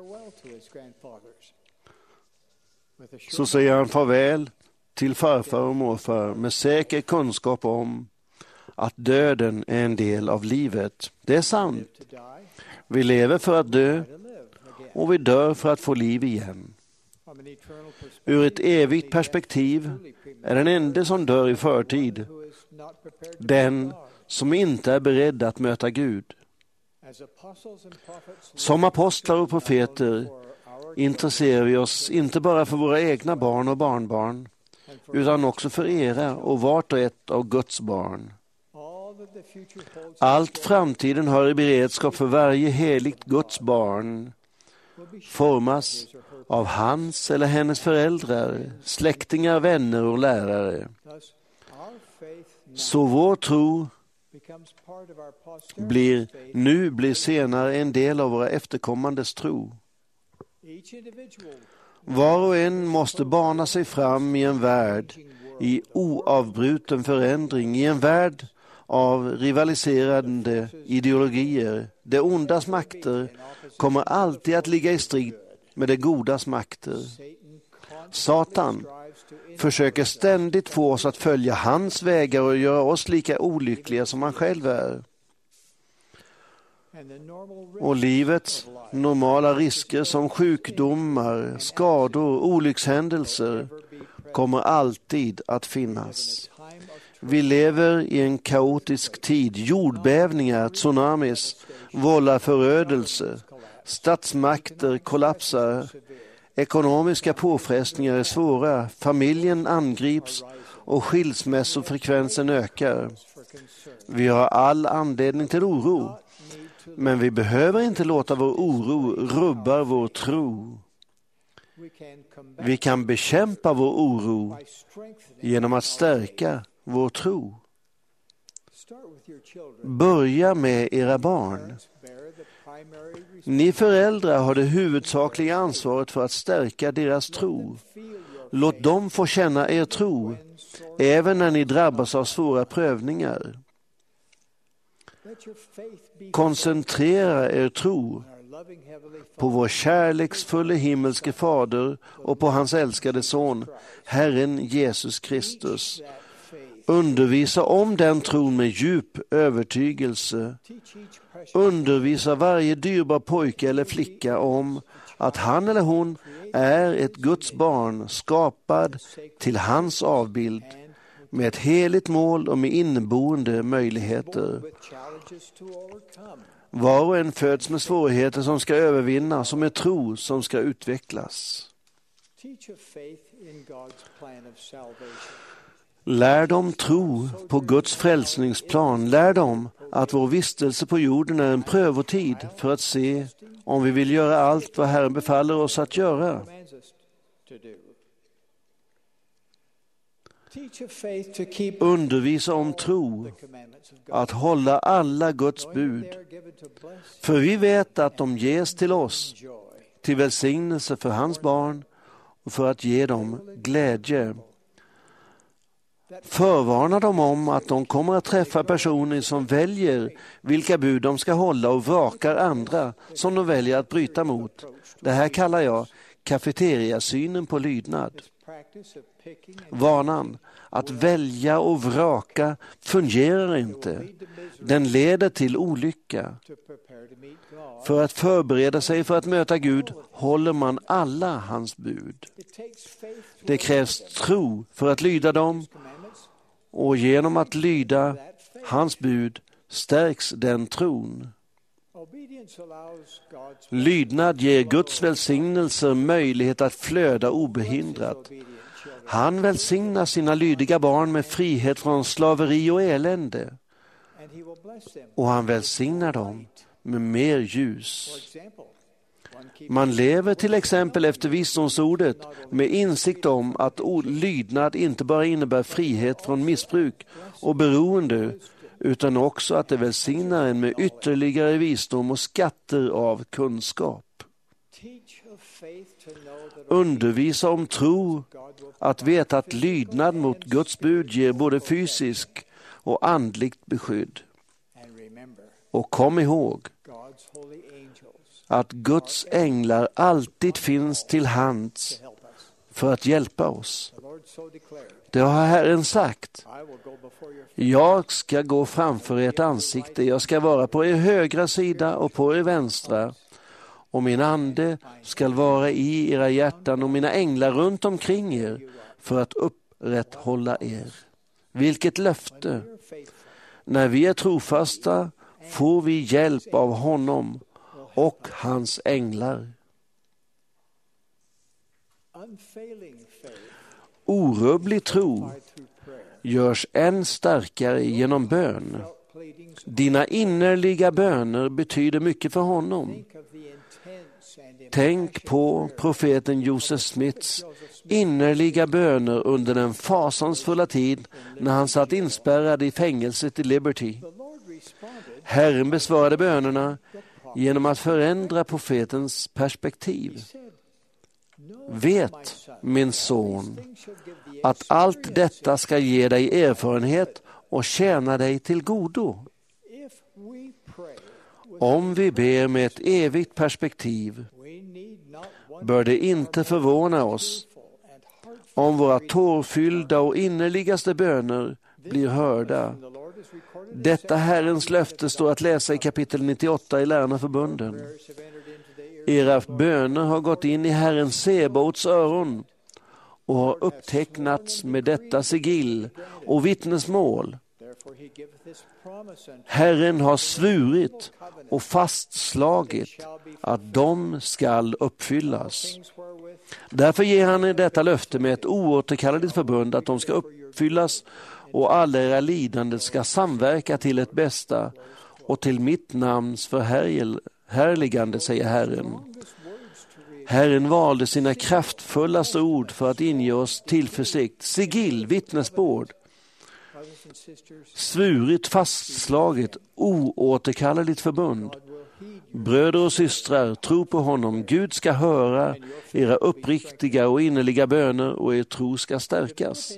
så säger han farväl till farfar och morfar med säker kunskap om att döden är en del av livet. Det är sant. Vi lever för att dö och vi dör för att få liv igen. Ur ett evigt perspektiv är den enda som dör i förtid den som inte är beredd att möta Gud. Som apostlar och profeter intresserar vi oss inte bara för våra egna barn och barnbarn utan också för era och vart och ett av Guds barn. Allt framtiden har i beredskap för varje heligt Guds barn formas av hans eller hennes föräldrar, släktingar, vänner och lärare. Så vår tro blir nu blir senare en del av våra efterkommandes tro. Var och en måste bana sig fram i en värld i oavbruten förändring, i en värld av rivaliserande ideologier. Det ondas makter kommer alltid att ligga i strid med det godas makter. Satan försöker ständigt få oss att följa hans vägar och göra oss lika olyckliga som han själv är. Och livets normala risker som sjukdomar, skador, olyckshändelser kommer alltid att finnas. Vi lever i en kaotisk tid. Jordbävningar, tsunamis vållar förödelse. Statsmakter kollapsar. Ekonomiska påfrestningar är svåra. Familjen angrips och skilsmässofrekvensen ökar. Vi har all anledning till oro. Men vi behöver inte låta vår oro rubba vår tro. Vi kan bekämpa vår oro genom att stärka vår tro. Börja med era barn. Ni föräldrar har det huvudsakliga ansvaret för att stärka deras tro. Låt dem få känna er tro, även när ni drabbas av svåra prövningar. Koncentrera er tro på vår kärleksfulla himmelske fader och på hans älskade son, Herren Jesus Kristus. Undervisa om den tron med djup övertygelse. Undervisa varje dyrbar pojke eller flicka om att han eller hon är ett Guds barn, skapad till hans avbild, med ett heligt mål och med inneboende möjligheter. Var och en föds med svårigheter som ska övervinnas och med tro som ska utvecklas. Lär dem tro på Guds frälsningsplan. Lär dem att vår vistelse på jorden är en prövotid för att se om vi vill göra allt vad Herren befaller oss att göra. Undervisa om tro, att hålla alla Guds bud. För vi vet att de ges till oss, till välsignelse för hans barn och för att ge dem glädje. Förvarna dem om att de kommer att träffa personer som väljer vilka bud de ska hålla och vrakar andra som de väljer att bryta mot. Det här kallar jag kafeteriasynen på lydnad. Vanan att välja och vraka fungerar inte. Den leder till olycka. För att förbereda sig för att möta Gud håller man alla hans bud. Det krävs tro för att lyda dem, och genom att lyda hans bud stärks den tron. Lydnad ger Guds välsignelser möjlighet att flöda obehindrat. Han välsignar sina lydiga barn med frihet från slaveri och elände. Och han välsignar dem med mer ljus. Man lever till exempel efter visdomsordet med insikt om att lydnad inte bara innebär frihet från missbruk och beroende, utan också att det välsignar en med ytterligare visdom och skatter av kunskap. Undervisa om tro, att veta att lydnad mot Guds bud ger både fysisk och andligt beskydd. Och kom ihåg att Guds änglar alltid finns till hands för att hjälpa oss. Det har Herren sagt. Jag ska gå framför ert ansikte, jag ska vara på er högra sida och på er vänstra, och min ande ska vara i era hjärtan och mina änglar runt omkring er för att upprätthålla er. Vilket löfte! När vi är trofasta får vi hjälp av honom och hans änglar. Orubblig tro görs än starkare genom bön. Dina innerliga böner betyder mycket för honom. Tänk på profeten Joseph Smiths innerliga böner under den fasansfulla tid när han satt inspärrad i fängelset i Liberty. Herren besvarade bönerna genom att förändra profetens perspektiv. Vet, min son, att allt detta ska ge dig erfarenhet och tjäna dig till godo. Om vi ber med ett evigt perspektiv bör det inte förvåna oss om våra tårfyllda och innerligaste böner blir hörda. Detta Herrens löfte står att läsa i kapitel nittioåtta i Lärarna förbunden. Era böner har gått in i Herren Sebaots öron, och har upptecknats med detta sigill och vittnesmål. Herren har svurit och fastslagit att de skall uppfyllas. Därför ger han i detta löfte med ett oåterkalleligt förbund att de ska uppfyllas och alla era lidande ska samverka till ett bästa och till mitt namns förhärligande, säger Herren. Herren valde sina kraftfullaste ord för att inge oss tillförsikt, sigill, vittnesbörd, svurit, fastslaget, oåterkalleligt förbund. Bröder och systrar, tro på honom. Gud ska höra era uppriktiga och innerliga böner och er tro ska stärkas.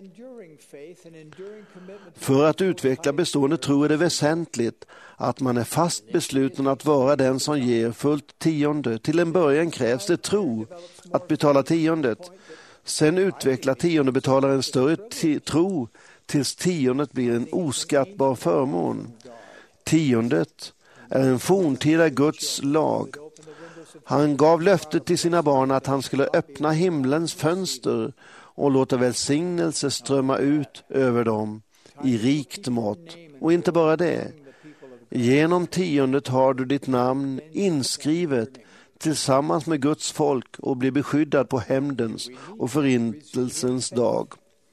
För att utveckla bestående tro är det väsentligt att man är fast besluten att vara den som ger fullt tionde. Till en början krävs det tro att betala tiondet. Sen utvecklar tiondebetalaren större t- tro tills tiondet blir en oskattbar förmån. Tiondet är en forntida Guds lag. Han gav löftet till sina barn att han skulle öppna himlens fönster och låta välsignelse strömma ut över dem i rikt mått. Och inte bara det. Genom tiondet har du ditt namn inskrivet tillsammans med Guds folk och blir beskyddad på hämndens och förintelsens dag.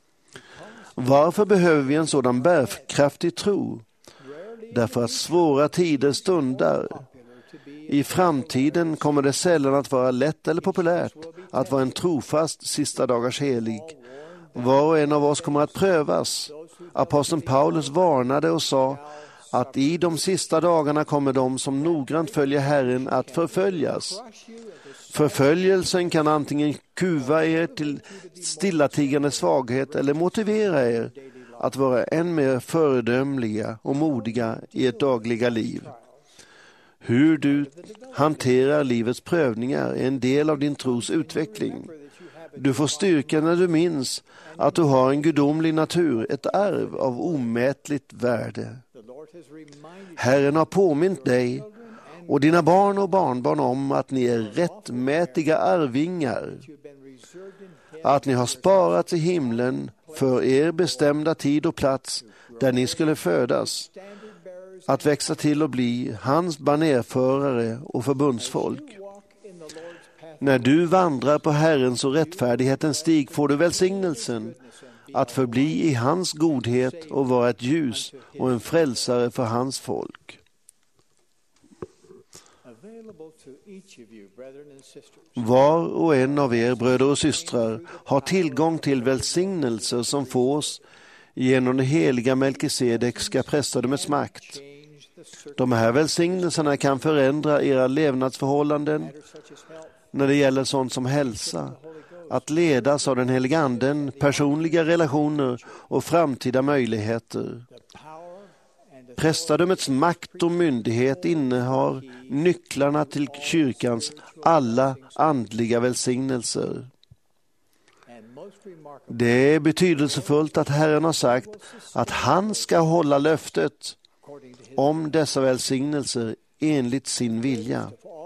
Varför behöver vi en sådan bärkraftig tro? Därför att svåra tider stundar. I framtiden kommer det sällan att vara lätt eller populärt att vara en trofast sista dagars helig. Var och en av oss kommer att prövas. Aposteln Paulus varnade och sa att i de sista dagarna kommer de som noggrant följer Herren att förföljas. Förföljelsen kan antingen kuva er till stillatigande svaghet eller motivera er att vara än mer föredömliga och modiga i ert dagliga liv. Hur du hanterar livets prövningar är en del av din tros utveckling. Du får styrka när du minns att du har en gudomlig natur, ett arv av omätligt värde. Herren har påmint dig och dina barn och barnbarn om att ni är rättmätiga arvingar, att ni har sparat i himlen för er bestämda tid och plats där ni skulle födas, att växa till och bli hans banerförare och förbundsfolk. När du vandrar på Herrens och rättfärdighetens stig får du välsignelsen att förbli i hans godhet och vara ett ljus och en frälsare för hans folk. Var och en av er bröder och systrar har tillgång till välsignelser som fås genom det heliga Melkisedekska prästadömets makt. De här välsignelserna kan förändra era levnadsförhållanden när det gäller sånt som hälsa, att ledas av den heliga anden, personliga relationer och framtida möjligheter. Prästadömets makt och myndighet innehar nycklarna till kyrkans alla andliga välsignelser. Det är betydelsefullt att Herren har sagt att han ska hålla löftet om dessa välsignelser enligt sin vilja.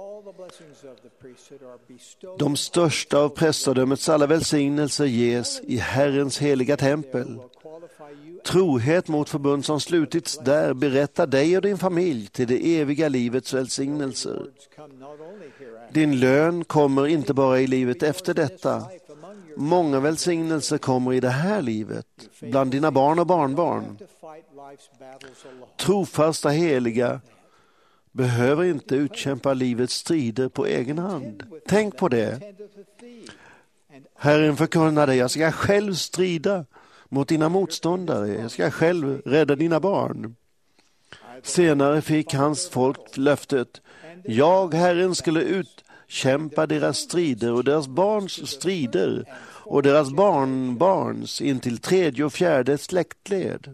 De största av prästadömets alla välsignelser ges i Herrens heliga tempel. Trohet mot förbund som slutits där berättar dig och din familj till det eviga livets välsignelser. Din lön kommer inte bara i livet efter detta. Många välsignelser kommer i det här livet, bland dina barn och barnbarn. Trofasta heliga behöver inte utkämpa livets strider på egen hand. Tänk på det. Herren förkunnade, jag ska själv strida mot dina motståndare. Jag ska själv rädda dina barn. Senare fick hans folk löftet, jag, Herren, skulle utkämpa deras strider och deras barns strider och deras barnbarns intill tredje och fjärde släktled.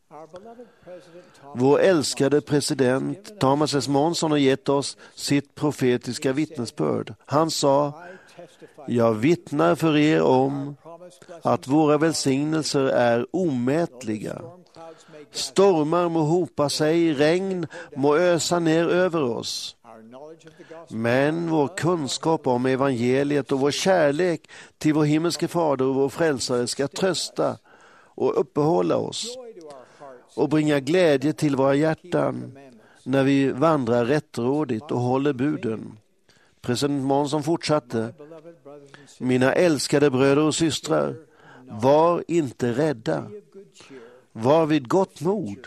Vår älskade president Thomas S. Monson har gett oss sitt profetiska vittnesbörd. Han sa, jag vittnar för er om att våra välsignelser är omätliga. Stormar må hopa sig, regn må ösa ner över oss. Men vår kunskap om evangeliet och vår kärlek till vår himmelske fader och vår frälsare ska trösta och uppehålla oss och bringa glädje till våra hjärtan när vi vandrar rättrådigt och håller buden. President Monson fortsatte: Mina älskade bröder och systrar, var inte rädda. Var vid gott mod.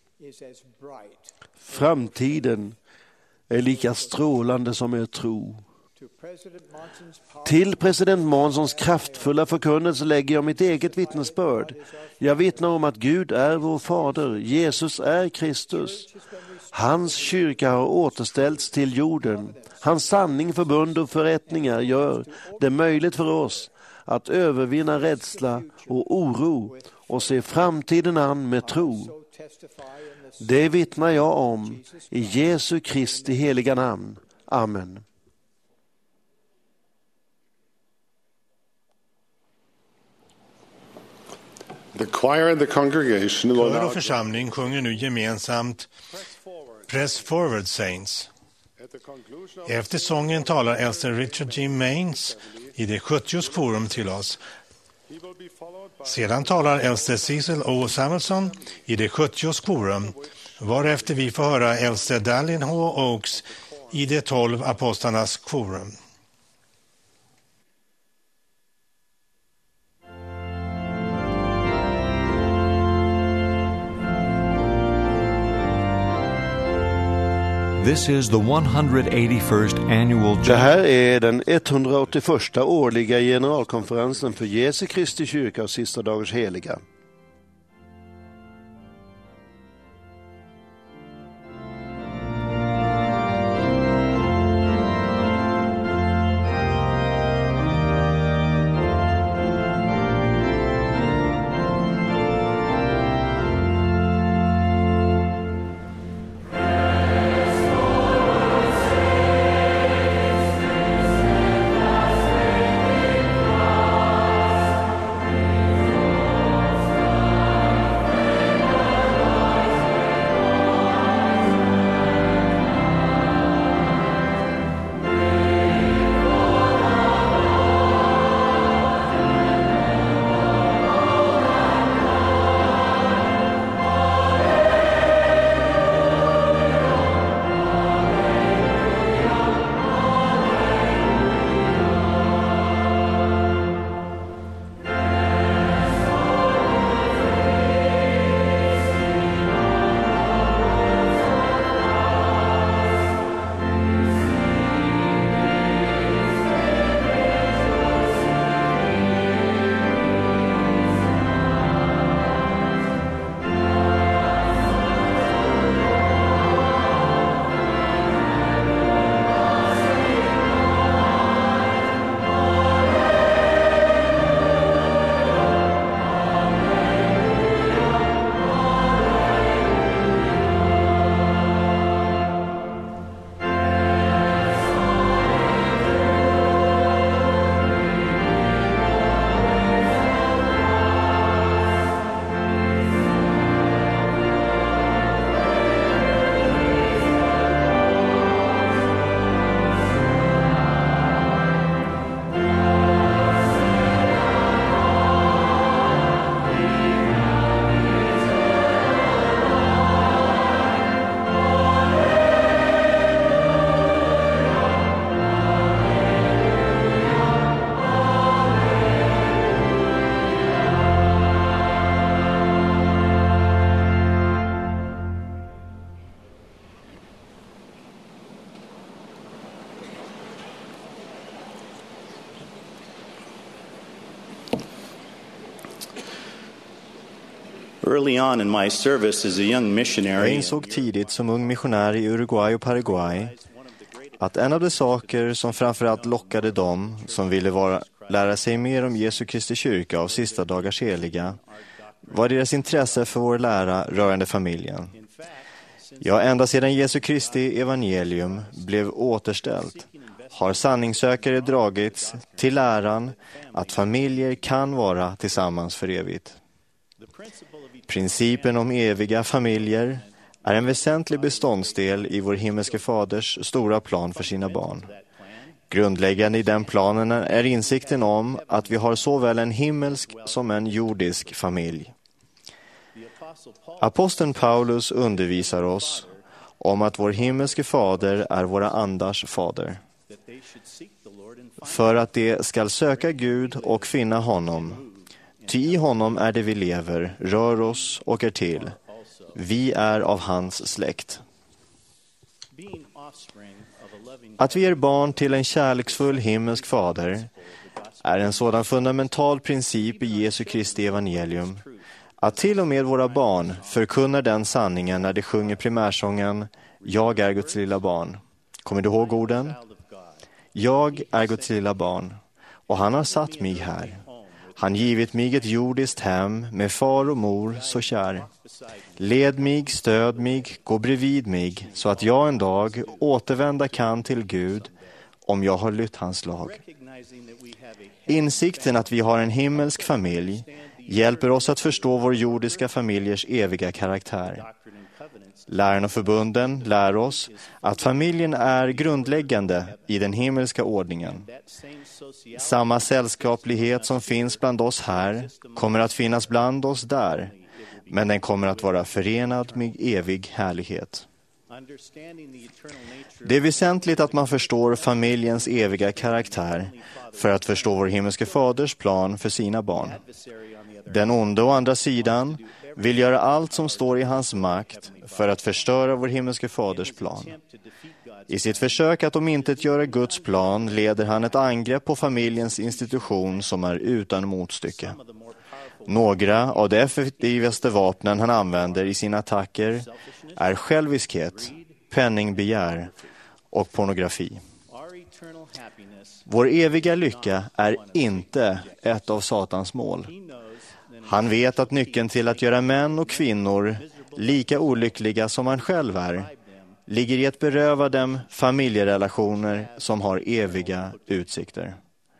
Framtiden är lika strålande som er tro. Till president Monsons kraftfulla förkunnelse lägger jag mitt eget vittnesbörd. Jag vittnar om att Gud är vår fader, Jesus är Kristus. Hans kyrka har återställts till jorden. Hans sanning, förbund och förrättningar gör det möjligt för oss att övervinna rädsla och oro och se framtiden an med tro. Det vittnar jag om i Jesu Kristi heliga namn. Amen. The choir and the congregation will Kör now och församling sjunger nu gemensamt Press Forward Saints. Efter sången talar äldste Richard G. Maines i det sjuttio forum till oss. Sedan talar äldste Cecil O. Samuelson i det sjuttio forum, varefter vi får höra äldste Dallin H. Oaks i det tolv apostlarnas forum. This is the one hundred eighty-first annual Det här är den etthundraåttioförsta årliga generalkonferensen för Jesu Kristi kyrka och sista dagars heliga. Early on in my service as a young Jag missionary, insåg tidigt som ung missionär i Uruguay och Paraguay att en av de saker som framförallt lockade dem som ville vara, lära sig mer om Jesu Kristi kyrka och sista dagars heliga var deras intresse för vår lära rörande familjen. Ja, ända sedan Jesu Kristi evangelium blev återställt har sanningssökare dragits till läran att familjer kan vara tillsammans för evigt. Principen om eviga familjer är en väsentlig beståndsdel i vår himmelske faders stora plan för sina barn. Grundläggande i den planen är insikten om att vi har såväl en himmelsk som en jordisk familj. Aposteln Paulus undervisar oss om att vår himmelske fader är våra andars fader. För att de skall söka Gud och finna honom. Ty i honom är det vi lever, rör oss och är till. Vi är av hans släkt. Att vi är barn till en kärleksfull himmelsk fader är en sådan fundamental princip i Jesu Kristi evangelium att till och med våra barn förkunnar den sanningen när de sjunger primärsången Jag är Guds lilla barn. Kommer du ihåg orden? Jag är Guds lilla barn och han har satt mig här. Han givit mig ett jordiskt hem med far och mor så kär. Led mig, stöd mig, gå bredvid mig så att jag en dag återvända kan till Gud om jag har lytt hans lag. Insikten att vi har en himmelsk familj hjälper oss att förstå vår jordiska familjers eviga karaktär. Läran och förbunden lär oss att familjen är grundläggande i den himmelska ordningen. Samma sällskaplighet som finns bland oss här kommer att finnas bland oss där, men den kommer att vara förenad med evig härlighet. Det är väsentligt att man förstår familjens eviga karaktär för att förstå vår himmelske faders plan för sina barn. Den onde å andra sidan vill göra allt som står i hans makt för att förstöra vår himmelske faders plan. I sitt försök att omintetgöra Guds plan leder han ett angrepp på familjens institution som är utan motstycke. Några av de effektivaste vapnen han använder i sina attacker är själviskhet, penningbegär och pornografi. Vår eviga lycka är inte ett av Satans mål. Han vet att nyckeln till att göra män och kvinnor lika olyckliga som han själv är ligger i att beröva dem familjerelationer som har eviga utsikter.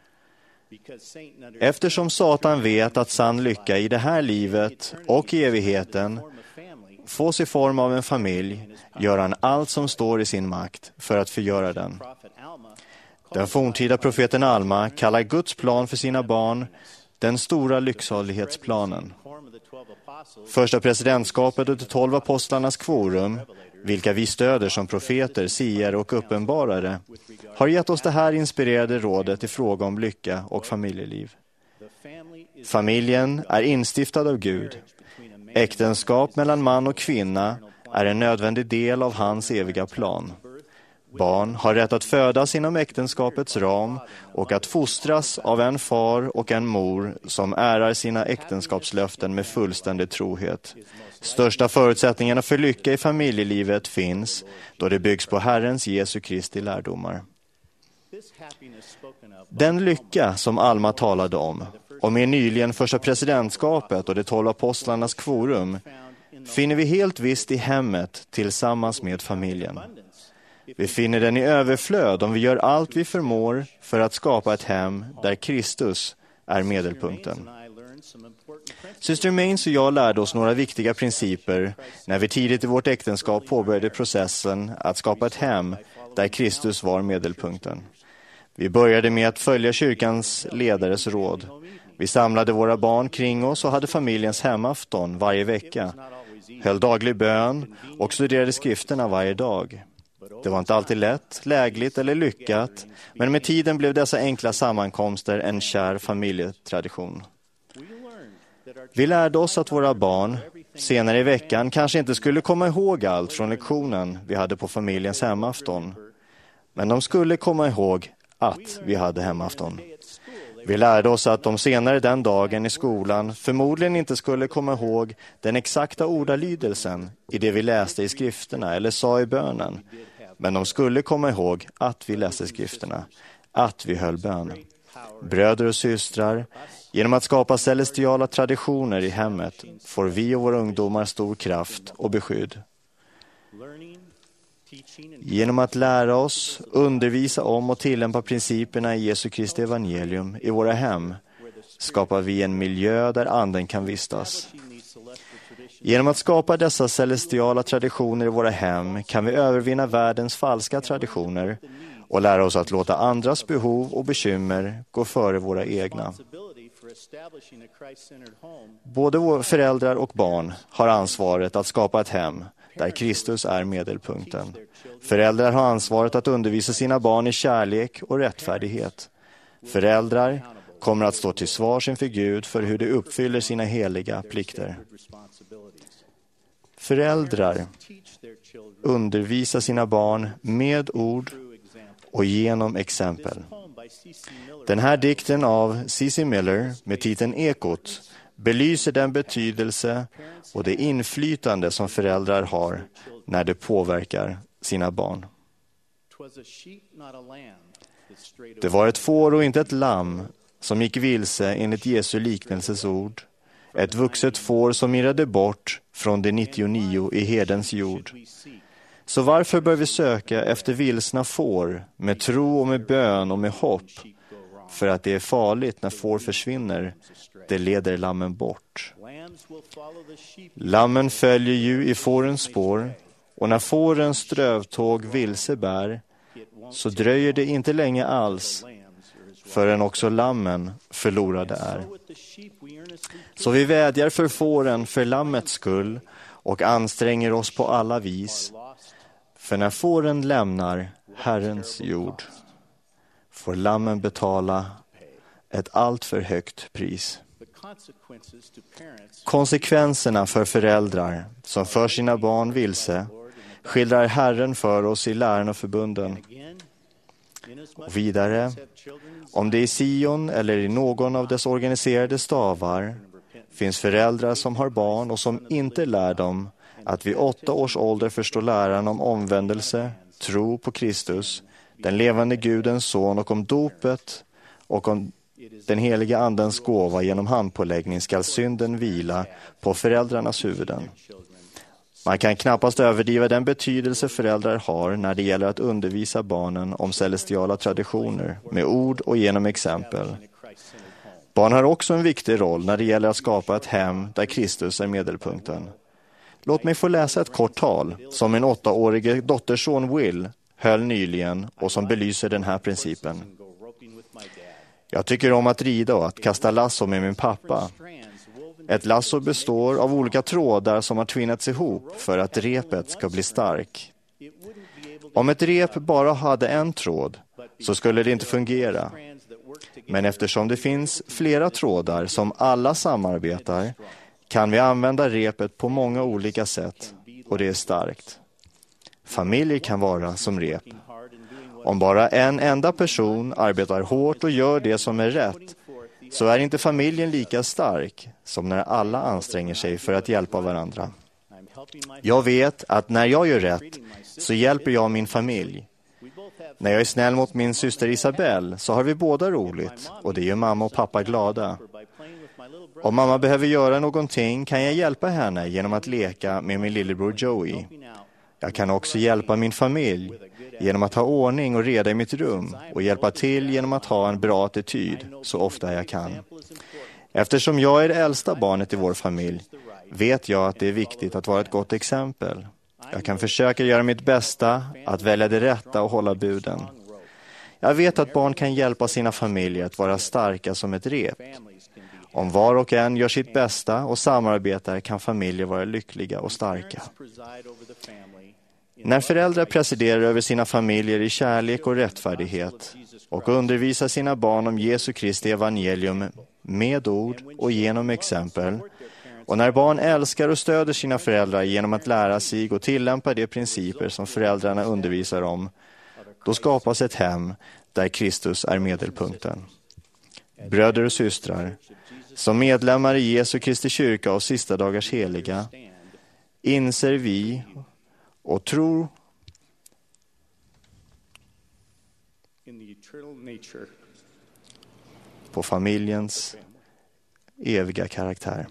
Eftersom Satan vet att sann lycka i det här livet och i evigheten fås i form av en familj gör han allt som står i sin makt för att förgöra den. Den forntida profeten Alma kallar Guds plan för sina barn den stora lycksalighetsplanen. Första presidentskapet och de tolv apostlarnas kvorum, vilka vi stöder som profeter, siare och uppenbarare, har gett oss det här inspirerade rådet i fråga om lycka och familjeliv. Familjen är instiftad av Gud. Äktenskap mellan man och kvinna är en nödvändig del av hans eviga plan. Barn har rätt att födas inom äktenskapets ram och att fostras av en far och en mor som ärar sina äktenskapslöften med fullständig trohet. Största förutsättningarna för lycka i familjelivet finns då det byggs på Herrens Jesu Kristi lärdomar. Den lycka som Alma talade om, och mer nyligen första presidentskapet och de tolv apostlarnas kvorum, finner vi helt visst i hemmet tillsammans med familjen. Vi finner den i överflöd om vi gör allt vi förmår för att skapa ett hem där Kristus är medelpunkten. Syster Mains och jag lärde oss några viktiga principer när vi tidigt i vårt äktenskap påbörjade processen att skapa ett hem där Kristus var medelpunkten. Vi började med att följa kyrkans ledares råd. Vi samlade våra barn kring oss och hade familjens hemafton varje vecka, höll daglig bön och studerade skrifterna varje dag. Det var inte alltid lätt, lägligt eller lyckat, men med tiden blev dessa enkla sammankomster en kär familjetradition. Vi lärde oss att våra barn senare i veckan kanske inte skulle komma ihåg allt från lektionen vi hade på familjens hemafton, men de skulle komma ihåg att vi hade hemafton. Vi lärde oss att de senare den dagen i skolan förmodligen inte skulle komma ihåg den exakta ordalydelsen i det vi läste i skrifterna eller sa i bönen. Men de skulle komma ihåg att vi läste skrifterna, att vi höll bön. Bröder och systrar, genom att skapa celestiala traditioner i hemmet får vi och våra ungdomar stor kraft och beskydd. Genom att lära oss, undervisa om och tillämpa principerna i Jesu Kristi evangelium i våra hem skapar vi en miljö där anden kan vistas. Genom att skapa dessa celestiala traditioner i våra hem kan vi övervinna världens falska traditioner och lära oss att låta andras behov och bekymmer gå före våra egna. Både våra föräldrar och barn har ansvaret att skapa ett hem där Kristus är medelpunkten. Föräldrar har ansvaret att undervisa sina barn i kärlek och rättfärdighet. Föräldrar kommer att stå till svars inför Gud för hur de uppfyller sina heliga plikter. Föräldrar undervisar sina barn med ord och genom exempel. Den här dikten av C C Miller med titeln Ekot belyser den betydelse och det inflytande som föräldrar har när de påverkar sina barn. Det var ett får och inte ett lamm som gick vilse enligt Jesu liknelses ord. Ett vuxet får som irrade bort från de nittionio i herdens jord. Så varför bör vi söka efter vilsna får med tro och med bön och med hopp? För att det är farligt när får försvinner, det leder lammen bort. Lammen följer ju i fårens spår, och när fårens strövtåg vilse bär, så dröjer det inte länge alls förrän också lammen förlorade är. Så vi vädjar för fåren för lammets skull och anstränger oss på alla vis. För när fåren lämnar Herrens jord får lammen betala ett allt för högt pris. Konsekvenserna för föräldrar som för sina barn vilse skildrar Herren för oss i läran och förbunden. Och vidare, om det i Sion eller i någon av dess organiserade stavar finns föräldrar som har barn och som inte lär dem att vid åtta års ålder förstå läran om omvändelse, tro på Kristus, den levande Gudens son, och om dopet och om den heliga andens gåva genom handpåläggning, skall synden vila på föräldrarnas huvuden. Man kan knappast överdriva den betydelse föräldrar har när det gäller att undervisa barnen om celestiala traditioner med ord och genom exempel. Barn har också en viktig roll när det gäller att skapa ett hem där Kristus är medelpunkten. Låt mig få läsa ett kort tal som min åttaårige dotterson Will höll nyligen och som belyser den här principen. Jag tycker om att rida och att kasta lasso med min pappa. Ett lasso består av olika trådar som har tvinnats ihop för att repet ska bli stark. Om ett rep bara hade en tråd så skulle det inte fungera. Men eftersom det finns flera trådar som alla samarbetar kan vi använda repet på många olika sätt, och det är starkt. Familjer kan vara som rep. Om bara en enda person arbetar hårt och gör det som är rätt, så är inte familjen lika stark som när alla anstränger sig för att hjälpa varandra. Jag vet att när jag gör rätt så hjälper jag min familj. När jag är snäll mot min syster Isabelle så har vi båda roligt, och det gör mamma och pappa glada. Om mamma behöver göra någonting kan jag hjälpa henne genom att leka med min lillebror Joey. Jag kan också hjälpa min familj genom att ha ordning och reda i mitt rum och hjälpa till genom att ha en bra attityd så ofta jag kan. Eftersom jag är det äldsta barnet i vår familj vet jag att det är viktigt att vara ett gott exempel. Jag kan försöka göra mitt bästa att välja det rätta och hålla buden. Jag vet att barn kan hjälpa sina familjer att vara starka som ett rep. Om var och en gör sitt bästa och samarbetar kan familjer vara lyckliga och starka. När föräldrar presiderar över sina familjer i kärlek och rättfärdighet och undervisar sina barn om Jesu Kristi evangelium med ord och genom exempel, och när barn älskar och stöder sina föräldrar genom att lära sig och tillämpa de principer som föräldrarna undervisar om, då skapas ett hem där Kristus är medelpunkten. Bröder och systrar, som medlemmar i Jesu Kristi kyrka och sista dagars heliga, inser vi och tror på familjens eviga karaktär.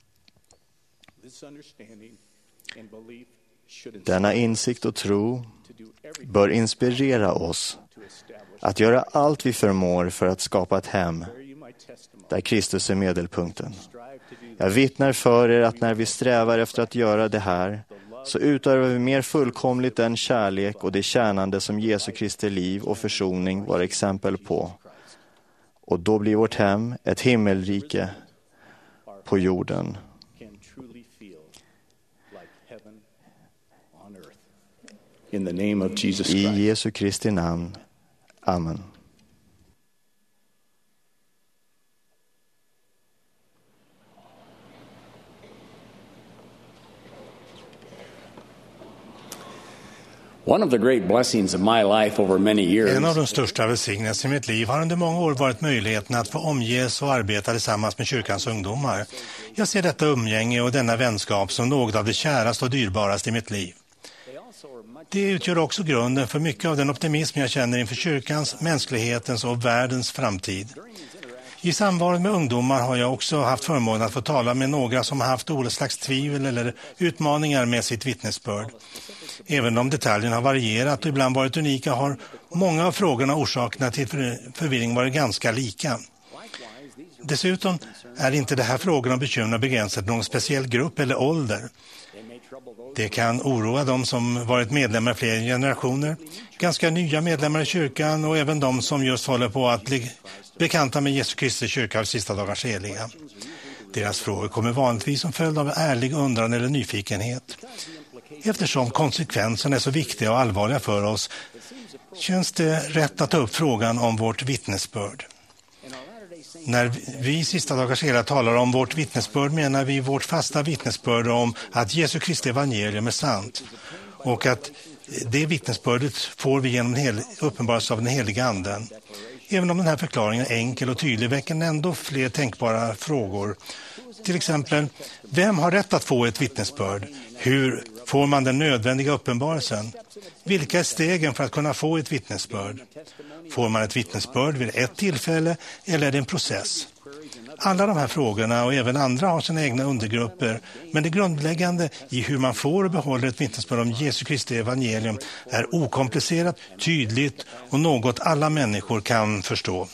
Denna insikt och tro bör inspirera oss att göra allt vi förmår för att skapa ett hem där Kristus är medelpunkten. Jag vittnar för er att när vi strävar efter att göra det här, så utövar vi mer fullkomligt den kärlek och det tjänande som Jesu Kristi liv och försoning var exempel på. Och då blir vårt hem ett himmelrike på jorden. In the name of Jesus I Christ. Jesu Kristi namn. Amen. One of the great blessings of my life over many years. En av de största välsignelserna i mitt liv har under många år varit möjligheten att få omges och arbeta tillsammans med kyrkans ungdomar. Jag ser detta umgänge och denna vänskap som något av det käraste och dyrbaraste i mitt liv. Det utgör också grunden för mycket av den optimism jag känner inför kyrkans, mänsklighetens och världens framtid. I samvaro med ungdomar har jag också haft förmånen att få tala med några som har haft olika slags tvivel eller utmaningar med sitt vittnesbörd. Även om detaljerna har varierat och ibland varit unika har många av frågorna orsakerna till förvirring varit ganska lika. Dessutom är inte det här frågorna och bekymmer begränsade till någon speciell grupp eller ålder. Det kan oroa de som varit medlemmar i flera generationer, ganska nya medlemmar i kyrkan och även de som just håller på att bli bekanta med Jesu Kristi kyrka av sista dagars heliga. Deras frågor kommer vanligtvis som följd av ärlig undran eller nyfikenhet. Eftersom konsekvenserna är så viktiga och allvarliga för oss känns det rätt att ta upp frågan om vårt vittnesbörd. När vi i sista dagars heliga talar om vårt vittnesbörd menar vi vårt fasta vittnesbörd om att Jesu Kristi evangelium är sant och att det vittnesbördet får vi genom hel, uppenbarelse av den heliga anden. Även om den här förklaringen är enkel och tydlig väcker den ändå fler tänkbara frågor. Till exempel, vem har rätt att få ett vittnesbörd? Hur får man den nödvändiga uppenbarelsen? Vilka är stegen för att kunna få ett vittnesbörd? Får man ett vittnesbörd vid ett tillfälle eller är det en process? Alla de här frågorna och även andra har sina egna undergrupper, men det grundläggande i hur man får och behåller ett vittnesbörd om Jesu Kristi evangelium är okomplicerat, tydligt och något alla människor kan förstå.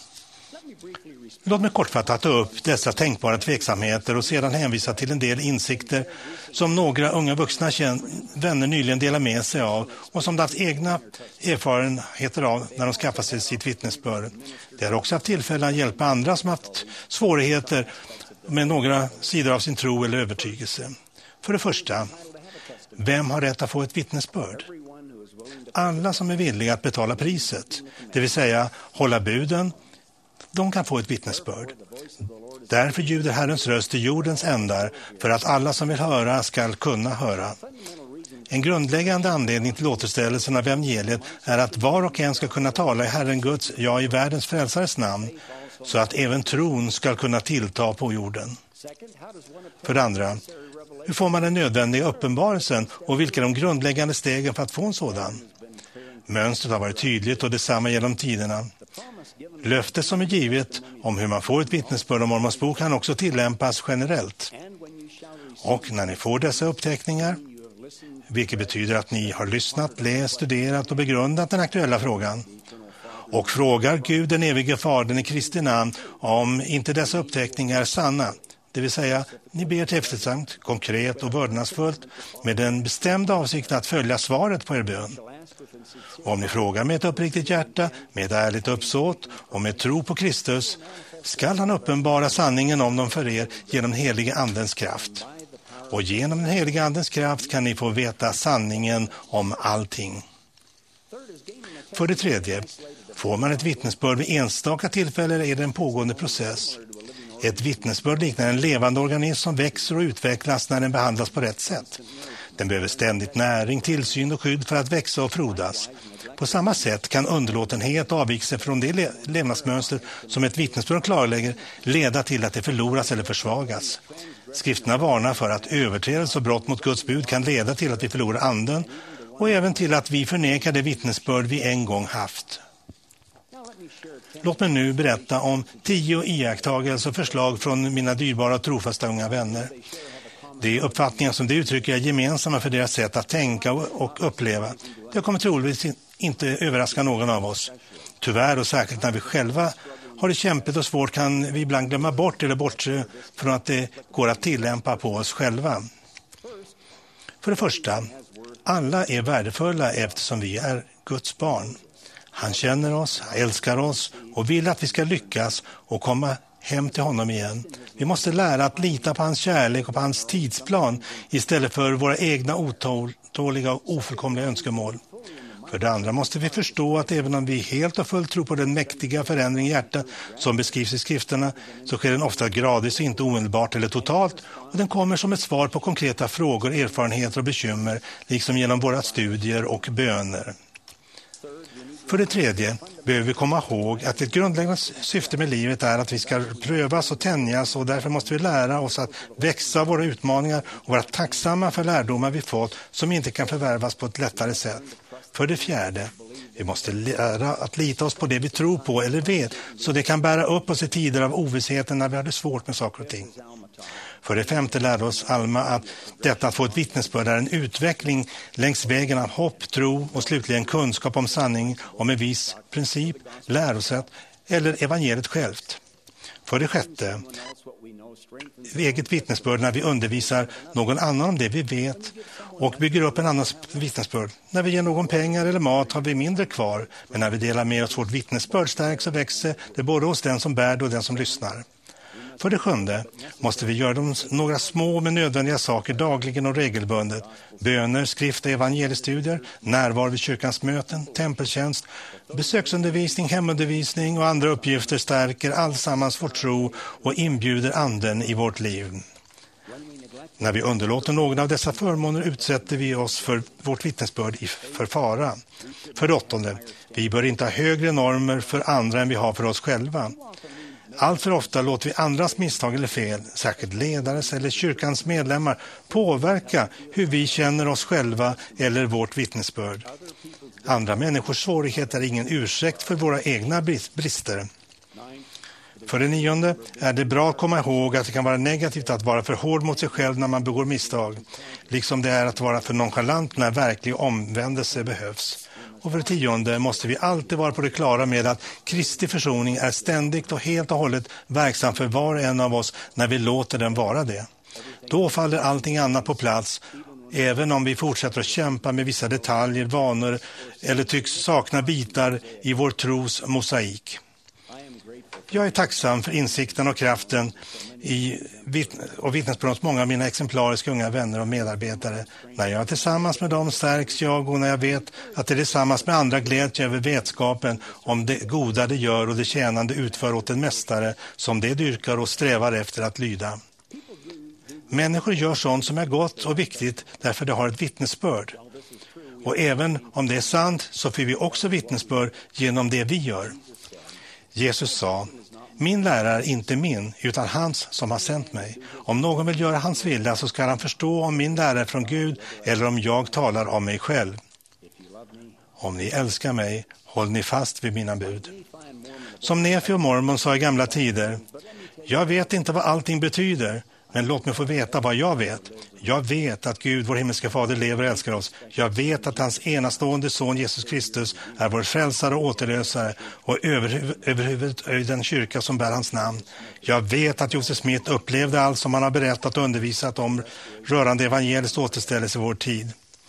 Låt mig kortfattat ta upp dessa tänkbara tveksamheter och sedan hänvisa till en del insikter som några unga vuxna vänner nyligen delar med sig av och som de haft egna erfarenheter av när de skaffat sig sitt vittnesbörd. Det har också haft tillfälle att hjälpa andra som haft svårigheter med några sidor av sin tro eller övertygelse. För det första, vem har rätt att få ett vittnesbörd? Alla som är villiga att betala priset, det vill säga hålla buden, de kan få ett vittnesbörd. Därför ljuder Herrens röst i jordens ändar för att alla som vill höra ska kunna höra. En grundläggande anledning till återställelsen av evangeliet är att var och en ska kunna tala i Herren Guds, ja i världens frälsares namn, så att även tron ska kunna tillta på jorden. För det andra, hur får man den nödvändiga uppenbarelsen och vilka är de grundläggande stegen för att få en sådan? Mönstret har varit tydligt och detsamma genom tiderna. Löftet som är givet om hur man får ett vittnesbörd om Mormons bok kan också tillämpas generellt. Och när ni får dessa uppteckningar, vilket betyder att ni har lyssnat, läst, studerat och begrundat den aktuella frågan, och frågar Gud den evige fadern i Kristi namn om inte dessa uppteckningar är sanna, det vill säga ni ber till eftertanke, konkret och vördnadsfullt med den bestämda avsikten att följa svaret på er bön. Om ni frågar med ett uppriktigt hjärta, med ett ärligt uppsåt och med tro på Kristus, skall han uppenbara sanningen om dem för er genom heliga andens kraft. Och genom den heliga andens kraft kan ni få veta sanningen om allting. För det tredje, får man ett vittnesbörd vid enstaka tillfällen är det en pågående process. Ett vittnesbörd liknar en levande organism som växer och utvecklas när den behandlas på rätt sätt. Den behöver ständigt näring, tillsyn och skydd för att växa och frodas. På samma sätt kan underlåtenhet och avvikelse från det le- levnadsmönster som ett vittnesbörd klarlägger leda till att det förloras eller försvagas. Skrifterna varnar för att överträdelse och brott mot Guds bud kan leda till att vi förlorar anden och även till att vi förnekar det vittnesbörd vi en gång haft. Låt mig nu berätta om tio iakttagelser och förslag från mina dyrbara och trofasta unga vänner. De uppfattningar som de uttrycker är gemensamma för deras sätt att tänka och uppleva. Det kommer troligtvis inte överraska någon av oss. Tyvärr och särskilt när vi själva har det kämpigt och svårt kan vi ibland glömma bort eller bortse från att det går att tillämpa på oss själva. För det första, alla är värdefulla eftersom vi är Guds barn. Han känner oss, han älskar oss och vill att vi ska lyckas och komma hem till honom igen. Vi måste lära att lita på hans kärlek och på hans tidsplan istället för våra egna otåliga och ofullkomliga önskemål. För det andra måste vi förstå att även om vi helt och fullt tror på den mäktiga förändring i hjärtat som beskrivs i skrifterna, så sker den ofta gradvis, inte omedelbart eller totalt, och den kommer som ett svar på konkreta frågor, erfarenheter och bekymmer, liksom genom våra studier och böner. För det tredje behöver vi komma ihåg att ett grundläggande syfte med livet är att vi ska prövas och tänjas, och därför måste vi lära oss att växa våra utmaningar och vara tacksamma för lärdomar vi fått som inte kan förvärvas på ett lättare sätt. För det fjärde, vi måste lära att lita oss på det vi tror på eller vet, så det kan bära upp oss i tider av ovissheten när vi har det svårt med saker och ting. För det femte lärde oss Alma att detta att få ett vittnesbörd är en utveckling längs vägen av hopp, tro och slutligen kunskap om sanning, om en viss princip, lärosätt eller evangeliet självt. För det sjätte, eget vittnesbörd när vi undervisar någon annan om det vi vet och bygger upp en annans vittnesbörd. När vi ger någon pengar eller mat har vi mindre kvar, men när vi delar med oss vårt vittnesbörd stärks och växer det både hos den som bär det och den som lyssnar. För det sjunde måste vi göra de, några små men nödvändiga saker dagligen och regelbundet. Böner, skrift och evangeliestudier, närvaro vid kyrkans möten, tempeltjänst, besöksundervisning, hemundervisning och andra uppgifter stärker allsammans vår tro och inbjuder anden i vårt liv. När vi underlåter någon av dessa förmåner utsätter vi oss för vårt vittnesbörd för fara. För det åttonde, vi bör inte ha högre normer för andra än vi har för oss själva. Allt för ofta låter vi andras misstag eller fel, särskilt ledares eller kyrkans medlemmar, påverka hur vi känner oss själva eller vårt vittnesbörd. Andra människors svårigheter är ingen ursäkt för våra egna brister. För det nionde är det bra att komma ihåg att det kan vara negativt att vara för hård mot sig själv när man begår misstag, liksom det är att vara för nonchalant när verklig omvändelse behövs. Och för det tionde måste vi alltid vara på det klara med att Kristi försoning är ständigt och helt och hållet verksam för var och en av oss när vi låter den vara det. Då faller allting annat på plats, även om vi fortsätter att kämpa med vissa detaljer, vanor eller tycks sakna bitar i vår tros mosaik. Jag är tacksam för insikten och kraften i vittn- och vittnesbörd hos många av mina exemplariska unga vänner och medarbetare. När jag är tillsammans med dem stärks jag, och när jag vet att det är tillsammans med andra gläds jag över vetskapen om det goda det gör och det tjänande utför åt en mästare som det dyrkar och strävar efter att lyda. Människor gör sånt som är gott och viktigt därför det har ett vittnesbörd. Och även om det är sant så får vi också vittnesbörd genom det vi gör. Jesus sa: min lärare är inte min, utan hans som har sänt mig. Om någon vill göra hans vilja så ska han förstå om min lärare är från Gud eller om jag talar om mig själv. Om ni älskar mig, håll ni fast vid mina bud. Som Nefi och Mormon sa i gamla tider: jag vet inte vad allting betyder, men låt mig få veta vad jag vet. Jag vet att Gud, vår himmelska fader, lever och älskar oss. Jag vet att hans enastående son Jesus Kristus är vår frälsare och återlösare och överhuvudet är den kyrka som bär hans namn. Jag vet att Josef Smith upplevde allt som han har berättat och undervisat om rörande evangelisk återställelse i vår tid.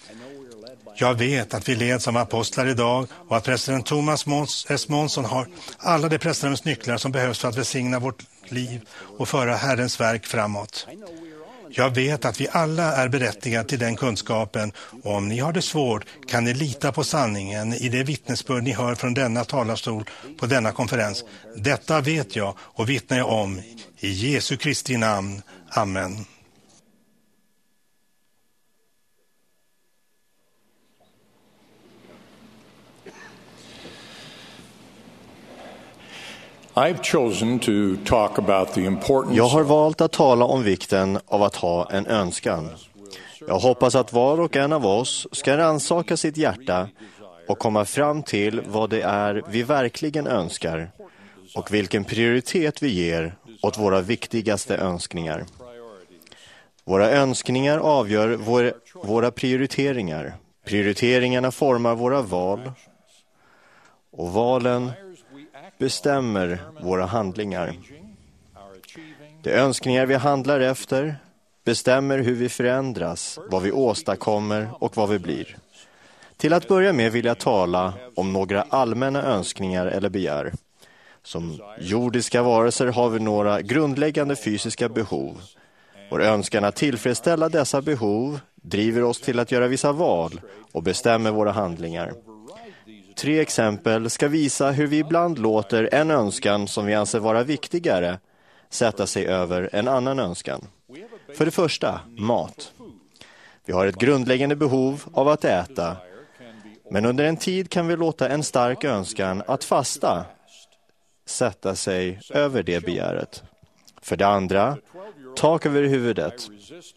Jag vet att vi leds som apostlar idag och att president Thomas S. Monson har alla de prästernas nycklar som behövs för att välsigna vårt liv och föra Herrens verk framåt. Jag vet att vi alla är berättigade till den kunskapen, och om ni har det svårt kan ni lita på sanningen i det vittnesbörd ni hör från denna talarstol på denna konferens. Detta vet jag och vittnar jag om i Jesu Kristi namn. Amen. Jag har valt att tala om vikten av att ha en önskan. Jag hoppas att var och en av oss ska rannsaka sitt hjärta och komma fram till vad det är vi verkligen önskar och vilken prioritet vi ger åt våra viktigaste önskningar. Våra önskningar avgör vår, våra prioriteringar. Prioriteringarna formar våra val, och valen bestämmer våra handlingar. De önskningar vi handlar efter bestämmer hur vi förändras, vad vi åstadkommer och vad vi blir. Till att börja med vill jag tala om några allmänna önskningar eller begär. Som jordiska varelser har vi några grundläggande fysiska behov. Vår önskan att tillfredsställa dessa behov driver oss till att göra vissa val och bestämmer våra handlingar. Tre exempel ska visa hur vi ibland låter en önskan som vi anser vara viktigare sätta sig över en annan önskan. För det första, mat. Vi har ett grundläggande behov av att äta, men under en tid kan vi låta en stark önskan att fasta sätta sig över det begäret. För det andra, tak över huvudet.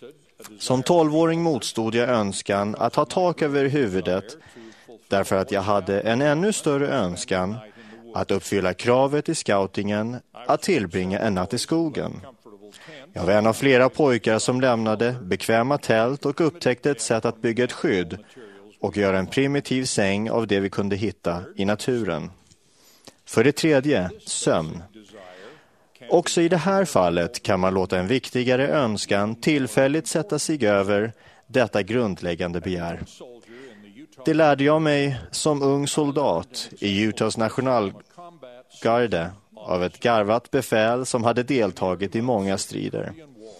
Som tolvåring motstod jag önskan att ha tak över huvudet därför att jag hade en ännu större önskan att uppfylla kravet i scoutingen att tillbringa en natt i skogen. Jag var en av flera pojkar som lämnade bekväma tält och upptäckte ett sätt att bygga ett skydd och göra en primitiv säng av det vi kunde hitta i naturen. För det tredje, sömn. Också i det här fallet kan man låta en viktigare önskan tillfälligt sätta sig över detta grundläggande begär. Det lärde jag mig som ung soldat i Utahs nationalgarde av ett garvat befäl som hade deltagit i många strider.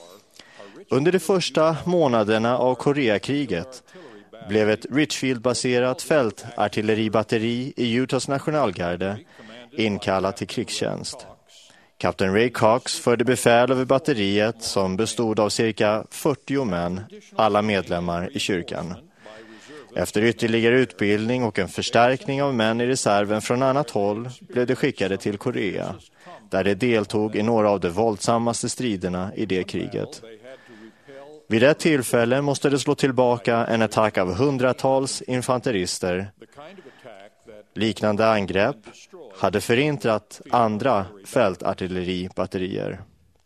Under de första månaderna av Koreakriget blev ett Richfield-baserat fältartilleribatteri i Utahs nationalgarde inkallat till krigstjänst. Kapten Ray Cox förde befäl över batteriet som bestod av cirka fyrtio män, alla medlemmar i kyrkan. Efter ytterligare utbildning och en förstärkning av män i reserven från annat håll blev de skickade till Korea, där de deltog i några av de våldsammaste striderna i det kriget. Vid ett tillfälle måste de slå tillbaka en attack av hundratals infanterister. Liknande angrepp hade förintat andra fältartilleribatterier.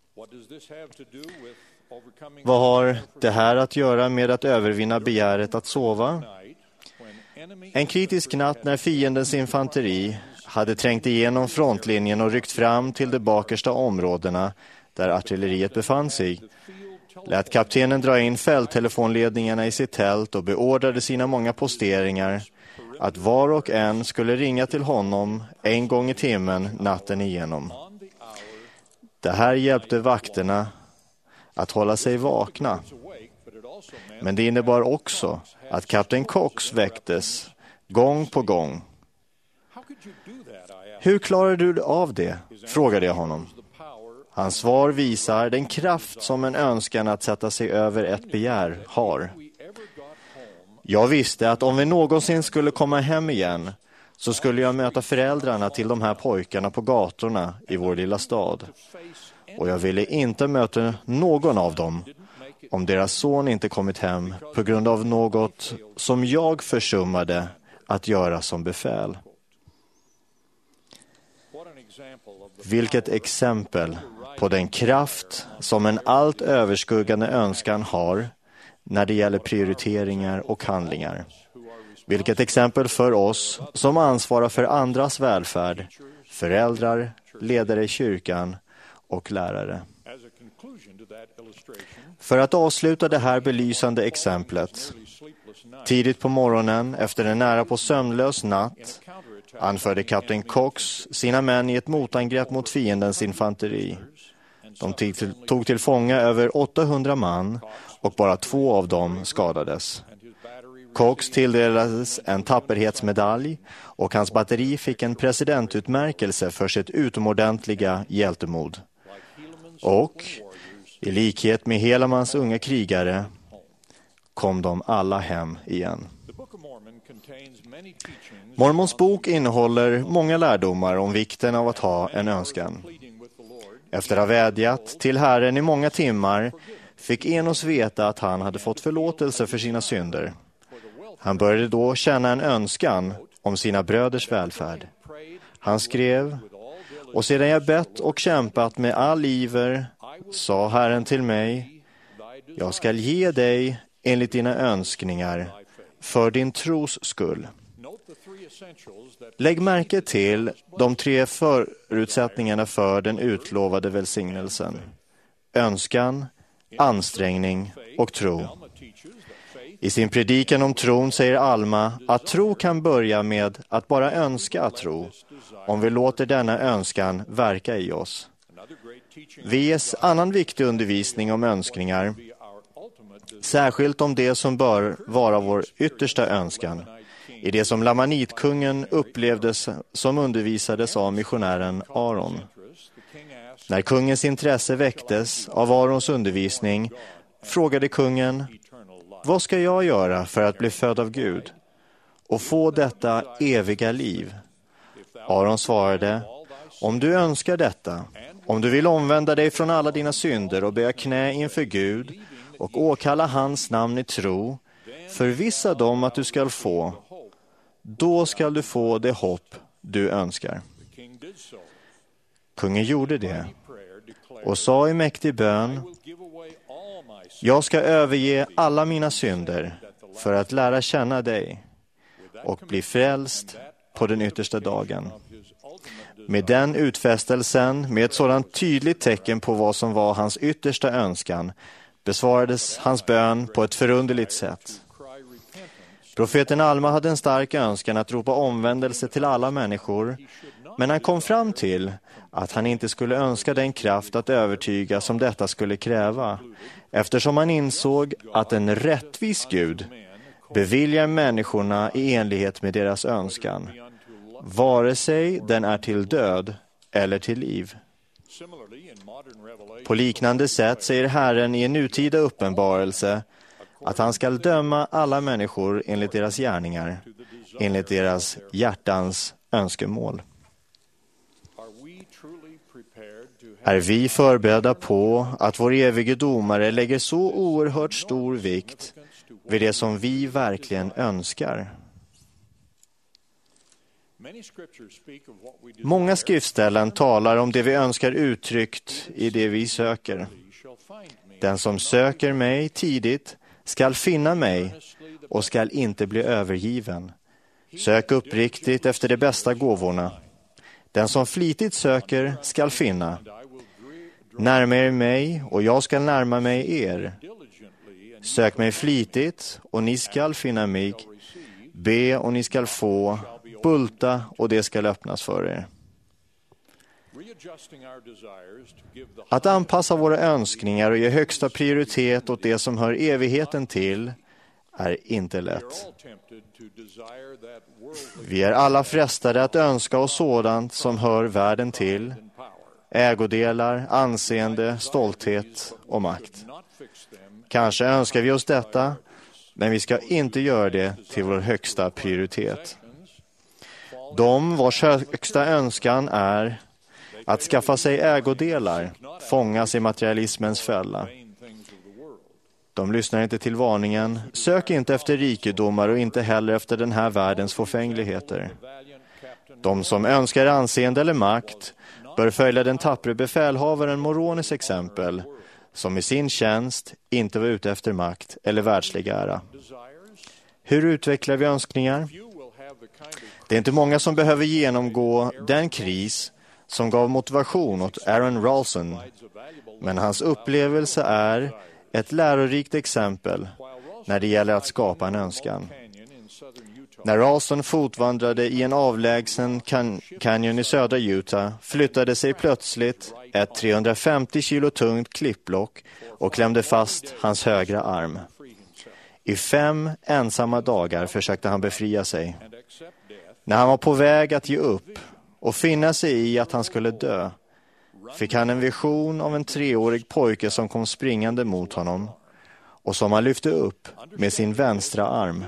Vad har det här att göra med att övervinna begäret att sova? En kritisk natt när fiendens infanteri hade trängt igenom frontlinjen och ryckt fram till de bakersta områdena där artilleriet befann sig, lät kaptenen dra in fälttelefonledningarna i sitt tält och beordrade sina många posteringar att var och en skulle ringa till honom en gång i timmen natten igenom. Det här hjälpte vakterna att hålla sig vakna. Men det innebar också att kapten Cox väcktes gång på gång. Hur klarar du av det? Frågade jag honom. Hans svar visar den kraft som en önskan att sätta sig över ett begär har. Jag visste att om vi någonsin skulle komma hem igen så skulle jag möta föräldrarna till de här pojkarna på gatorna i vår lilla stad. Och jag ville inte möta någon av dem om deras son inte kommit hem på grund av något som jag försummade att göra som befäl. Vilket exempel på den kraft som en allt överskuggande önskan har när det gäller prioriteringar och handlingar. Vilket exempel för oss som ansvarar för andras välfärd, föräldrar, ledare i kyrkan och lärare. För att avsluta det här belysande exemplet, tidigt på morgonen efter en nära på sömnlös natt anförde kapten Cox sina män i ett motangrepp mot fiendens infanteri. De tog till fånga över åttahundra man och bara två av dem skadades. Cox tilldelades en tapperhetsmedalj och hans batteri fick en presidentutmärkelse för sitt utomordentliga hjältemod. Och i likhet med Helamans unga krigare kom de alla hem igen. Mormons bok innehåller många lärdomar om vikten av att ha en önskan. Efter att ha vädjat till Herren i många timmar fick Enos veta att han hade fått förlåtelse för sina synder. Han började då känna en önskan om sina bröders välfärd. Han skrev: "Och sedan jag bett och kämpat med all iver, sa Herren till mig, jag skall ge dig enligt dina önskningar för din tros skull." Lägg märke till de tre förutsättningarna för den utlovade välsignelsen: önskan, ansträngning och tro. I sin predikan om tron säger Alma att tro kan börja med att bara önska att tro, om vi låter denna önskan verka i oss. Vi ges annan viktig undervisning om önskningar, särskilt om det som bör vara vår yttersta önskan, i det som Lamanitkungen upplevdes som undervisades av missionären Aron. När kungens intresse väcktes av Arons undervisning frågade kungen: vad ska jag göra för att bli född av Gud och få detta eviga liv? Aron svarade: om du önskar detta, om du vill omvända dig från alla dina synder och böja knä inför Gud och åkalla hans namn i tro, förvissa dem att du skall få, då skall du få det hopp du önskar. Kungen gjorde det och sa i mäktig bön: jag ska överge alla mina synder för att lära känna dig och bli frälst på den yttersta dagen. Med den utfästelsen, med ett sådant tydligt tecken på vad som var hans yttersta önskan, besvarades hans bön på ett förunderligt sätt. Profeten Alma hade en stark önskan att ropa omvändelse till alla människor, men han kom fram till att han inte skulle önska den kraft att övertyga som detta skulle kräva, eftersom han insåg att en rättvis Gud beviljar människorna i enlighet med deras önskan, vare sig den är till död eller till liv. På liknande sätt säger Herren i en nutida uppenbarelse att han ska döma alla människor enligt deras gärningar, enligt deras hjärtans önskemål. Är vi förberedda på att vår evige domare lägger så oerhört stor vikt vid det som vi verkligen önskar? Många skriftställen talar om det vi önskar uttryckt i det vi söker. Den som söker mig tidigt skall finna mig och skall inte bli övergiven. Sök uppriktigt efter de bästa gåvorna. Den som flitigt söker skall finna. Närma er mig och jag skall närma mig er. Sök mig flitigt och ni skall finna mig. Be och ni skall få. Bulta och det skall öppnas för er. Att anpassa våra önskningar och ge högsta prioritet åt det som hör evigheten till är inte lätt. Vi är alla frestade att önska oss sådant som hör världen till: ägodelar, anseende, stolthet och makt. Kanske önskar vi oss detta, men vi ska inte göra det till vår högsta prioritet. De vars högsta önskan är att skaffa sig ägodelar fångas i materialismens fälla. De lyssnar inte till varningen: sök inte efter rikedomar och inte heller efter den här världens förfängligheter. De som önskar anseende eller makt bör följa den tappre befälhavaren Moronis exempel, som i sin tjänst inte var ute efter makt eller världslig ära. Hur utvecklar vi önskningar? Det är inte många som behöver genomgå den kris som gav motivation åt Aaron Ralston, men hans upplevelse är ett lärorikt exempel när det gäller att skapa en önskan. När Ralston fotvandrade i en avlägsen kan- canyon i södra Utah flyttade sig plötsligt ett trehundrafemtio kilo tungt klippblock och klämde fast hans högra arm. I fem ensamma dagar försökte han befria sig. När han var på väg att ge upp och finna sig i att han skulle dö, fick han en vision av en treårig pojke som kom springande mot honom och som han lyfte upp med sin vänstra arm.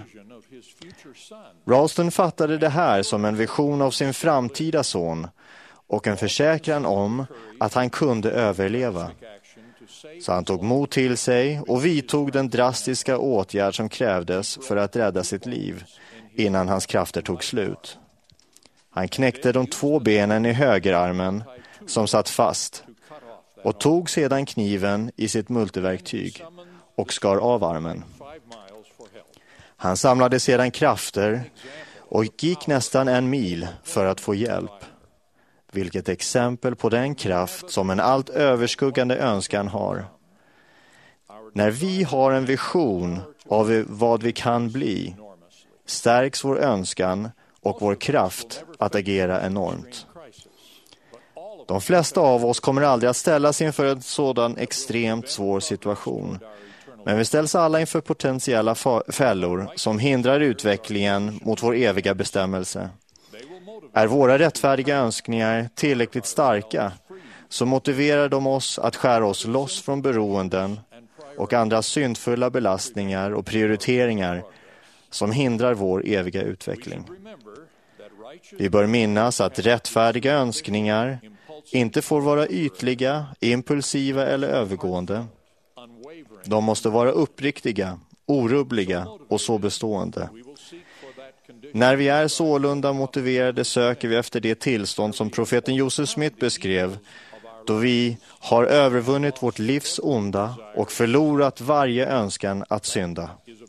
Ralston fattade det här som en vision av sin framtida son och en försäkran om att han kunde överleva. Så han tog mod till sig och vidtog den drastiska åtgärd som krävdes för att rädda sitt liv innan hans krafter tog slut. Han knäckte de två benen i högerarmen som satt fast och tog sedan kniven i sitt multiverktyg och skar av armen. Han samlade sedan krafter och gick nästan en mil för att få hjälp. Vilket exempel på den kraft som en allt överskuggande önskan har. När vi har en vision av vad vi kan bli, stärks vår önskan och vår kraft att agera enormt. De flesta av oss kommer aldrig att ställas inför en sådan extremt svår situation. Men vi ställs alla inför potentiella fällor som hindrar utvecklingen mot vår eviga bestämmelse. Är våra rättfärdiga önskningar tillräckligt starka, så motiverar de oss att skära oss loss från beroenden och andra syndfulla belastningar och prioriteringar som hindrar vår eviga utveckling. Vi bör minnas att rättfärdiga önskningar inte får vara ytliga, impulsiva eller övergående. De måste vara uppriktiga, orubbliga och så bestående. När vi är sålunda motiverade söker vi efter det tillstånd som profeten Joseph Smith beskrev, då vi har övervunnit vårt livs onda och förlorat varje önskan att synda.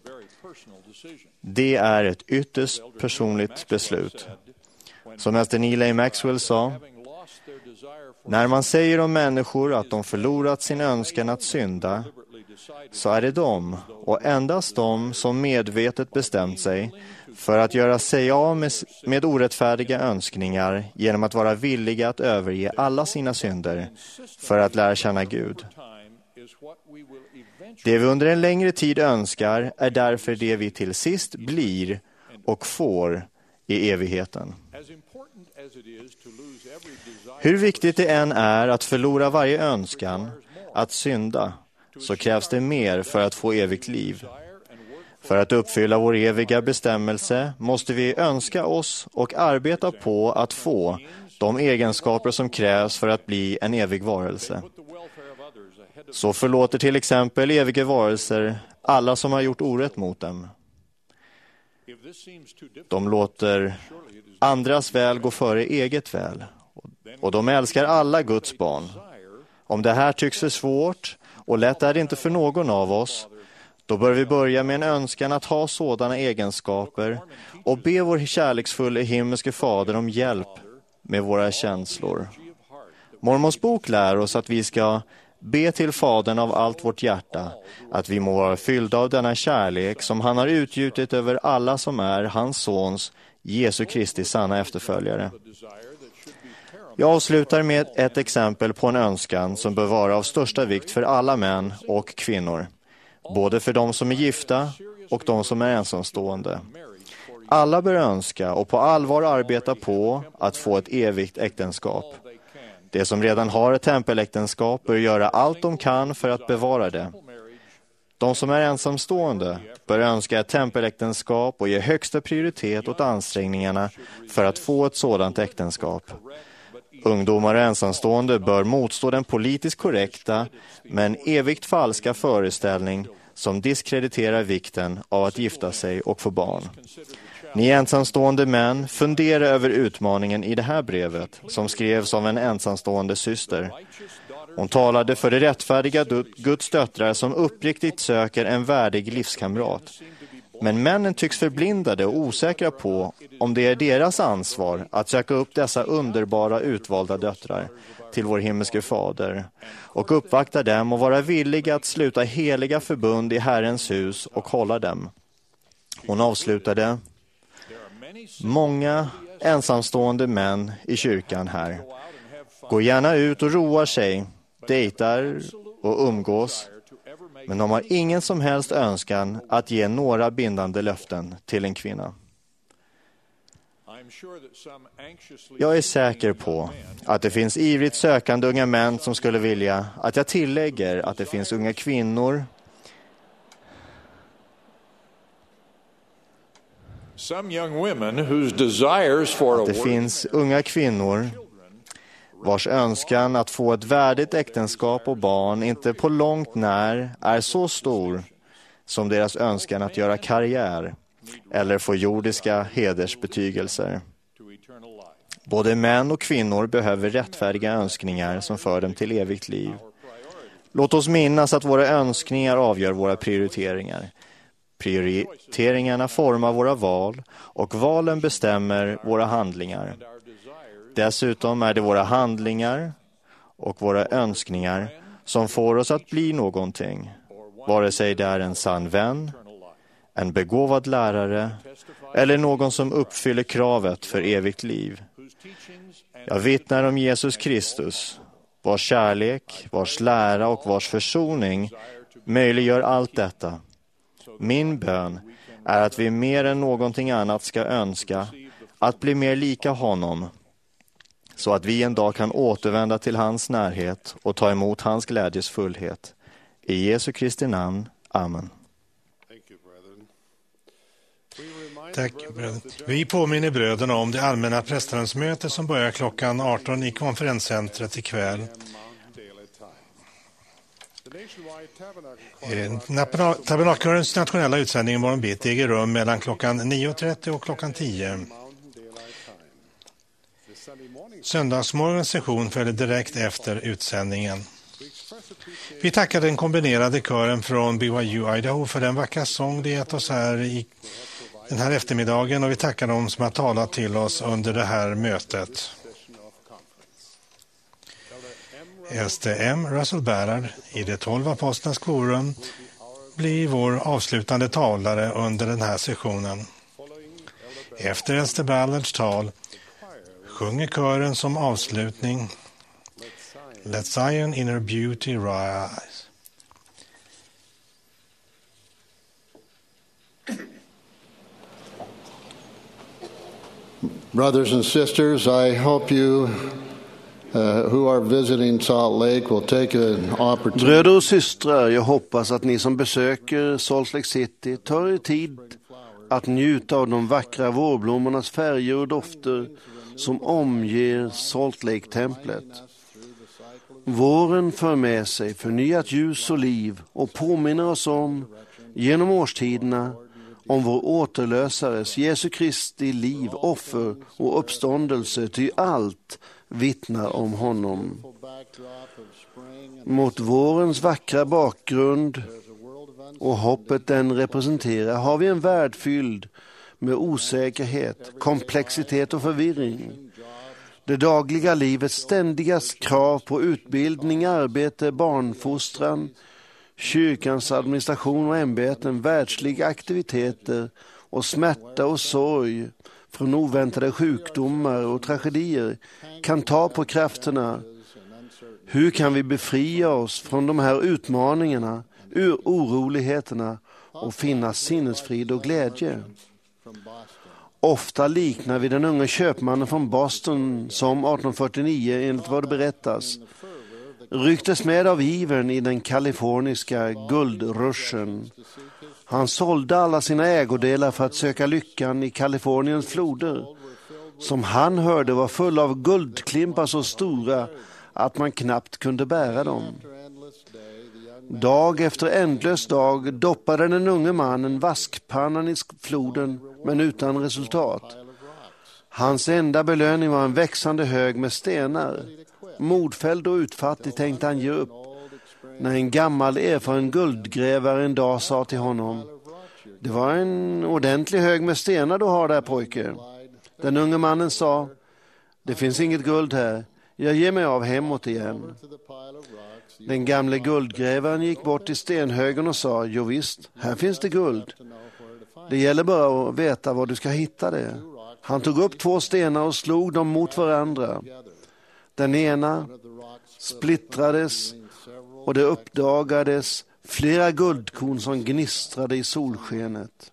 Det är ett ytterst personligt beslut. Som mäster Neal A. Maxwell sa, när man säger om människor att de förlorat sin önskan att synda, så är det de och endast de som medvetet bestämt sig för att göra sig av med, med orättfärdiga önskningar genom att vara villiga att överge alla sina synder för att lära känna Gud. Det vi under en längre tid önskar är därför det vi till sist blir och får i evigheten. Hur viktigt det än är att förlora varje önskan, att synda, så krävs det mer för att få evigt liv. För att uppfylla vår eviga bestämmelse måste vi önska oss och arbeta på att få de egenskaper som krävs för att bli en evig varelse. Så förlåter till exempel eviga varelser alla som har gjort orätt mot dem. De låter andras väl gå före eget väl. Och de älskar alla Guds barn. Om det här tycks för svårt och lätt är det inte för någon av oss, då bör vi börja med en önskan att ha sådana egenskaper och be vår kärleksfulla himmelske fader om hjälp med våra känslor. Mormons bok lär oss att vi ska be till fadern av allt vårt hjärta, att vi må vara fyllda av denna kärlek som han har utgjutit över alla som är hans sons, Jesu Kristi sanna efterföljare. Jag avslutar med ett exempel på en önskan som bör vara av största vikt för alla män och kvinnor, både för de som är gifta och de som är ensamstående. Alla bör önska och på allvar arbeta på att få ett evigt äktenskap. De som redan har ett tempeläktenskap bör göra allt de kan för att bevara det. De som är ensamstående bör önska ett tempeläktenskap och ge högsta prioritet åt ansträngningarna för att få ett sådant äktenskap. Ungdomar och ensamstående bör motstå den politiskt korrekta men evigt falska föreställning som diskrediterar vikten av att gifta sig och få barn. Ni ensamstående män, fundera över utmaningen i det här brevet som skrevs av en ensamstående syster. Hon talade för det rättfärdiga Guds döttrar som uppriktigt söker en värdig livskamrat. Men männen tycks förblindade och osäkra på om det är deras ansvar att söka upp dessa underbara utvalda döttrar till vår himmelske fader och uppvakta dem och vara villiga att sluta heliga förbund i Herrens hus och hålla dem. Hon avslutade: många ensamstående män i kyrkan här går gärna ut och roar sig, dejtar och umgås, men de har ingen som helst önskan att ge några bindande löften till en kvinna. Jag är säker på att det finns ivrigt sökande unga män som skulle vilja att jag tillägger att det finns unga kvinnor att det finns unga kvinnor vars önskan att få ett värdigt äktenskap och barn inte på långt när är så stor som deras önskan att göra karriär eller få jordiska hedersbetygelser. Både män och kvinnor behöver rättfärdiga önskningar som för dem till evigt liv. Låt oss minnas att våra önskningar avgör våra prioriteringar. Prioriteringarna formar våra val och valen bestämmer våra handlingar. Dessutom är det våra handlingar och våra önskningar som får oss att bli någonting, vare sig det är en sann vän, en begåvad lärare eller någon som uppfyller kravet för evigt liv. Jag vittnar om Jesus Kristus, vars kärlek, vars lära och vars försoning möjliggör allt detta. Min bön är att vi mer än någonting annat ska önska att bli mer lika honom, så att vi en dag kan återvända till hans närhet och ta emot hans glädjes fullhet. I Jesu Kristi namn. Amen. Tack, bröder. Vi påminner bröderna om det allmänna prästmöte som börjar klockan arton i konferenscentret ikväll. Tabernakelkörens nationella utsändning imorgon bitti äger rum mellan klockan nio och trettio och klockan tio. Söndagsmorgonens session följer direkt efter utsändningen. Vi tackar den kombinerade kören från B Y U Idaho för den vackra sång de gett oss här i den här eftermiddagen, och vi tackar dem som har talat till oss under det här mötet. Äldste M. Russell Ballard i de tolv apostlarnas korum blir vår avslutande talare under den här sessionen. Efter äldste Ballards tal sjunger kören som avslutning Let Zion in her beauty rise. Brothers and sisters, I hope you uh, who are visiting Salt Lake will take an opportunity. Bröder och systrar, jag hoppas att ni som besöker Salt Lake City tar er tid att njuta av de vackra vårblommornas färger och dofter som omger Salt Lake-templet. Våren för med sig förnyat ljus och liv och påminner oss om, genom årstiderna, om vår återlösares Jesu Kristi liv, offer och uppståndelse, ty allt vittnar om honom. Mot vårens vackra bakgrund och hoppet den representerar har vi en värld fylld med osäkerhet, komplexitet och förvirring. Det dagliga livets ständiga krav på utbildning, arbete, barnfostran, kyrkans administration och ämbeten, världsliga aktiviteter och smärta och sorg från oväntade sjukdomar och tragedier kan ta på krafterna. Hur kan vi befria oss från de här utmaningarna, ur oroligheterna och finna sinnesfrid och glädje? Ofta liknar vi den unge köpmannen från Boston som arton fyrtionio, enligt vad det berättas, rycktes med av ivern i den kaliforniska guldruschen. Han sålde alla sina ägodelar för att söka lyckan i Kaliforniens floder, som han hörde var fulla av guldklimpar så stora att man knappt kunde bära dem. Dag efter ändlös dag doppade den unge mannen vaskpannan i floden, men utan resultat. Hans enda belöning var en växande hög med stenar. Modfälld och utfattig tänkte han ge upp, när en gammal erfaren guldgrävare en dag sa till honom: det var en ordentlig hög med stenar du har där, pojke. Den unge mannen sa: det finns inget guld här, jag ger mig av hemåt igen. Den gamle guldgrävaren gick bort till stenhögen och sa: jo visst, här finns det guld. Det gäller bara att veta var du ska hitta det. Han tog upp två stenar och slog dem mot varandra. Den ena splittrades och det uppdagades flera guldkorn som gnistrade i solskenet.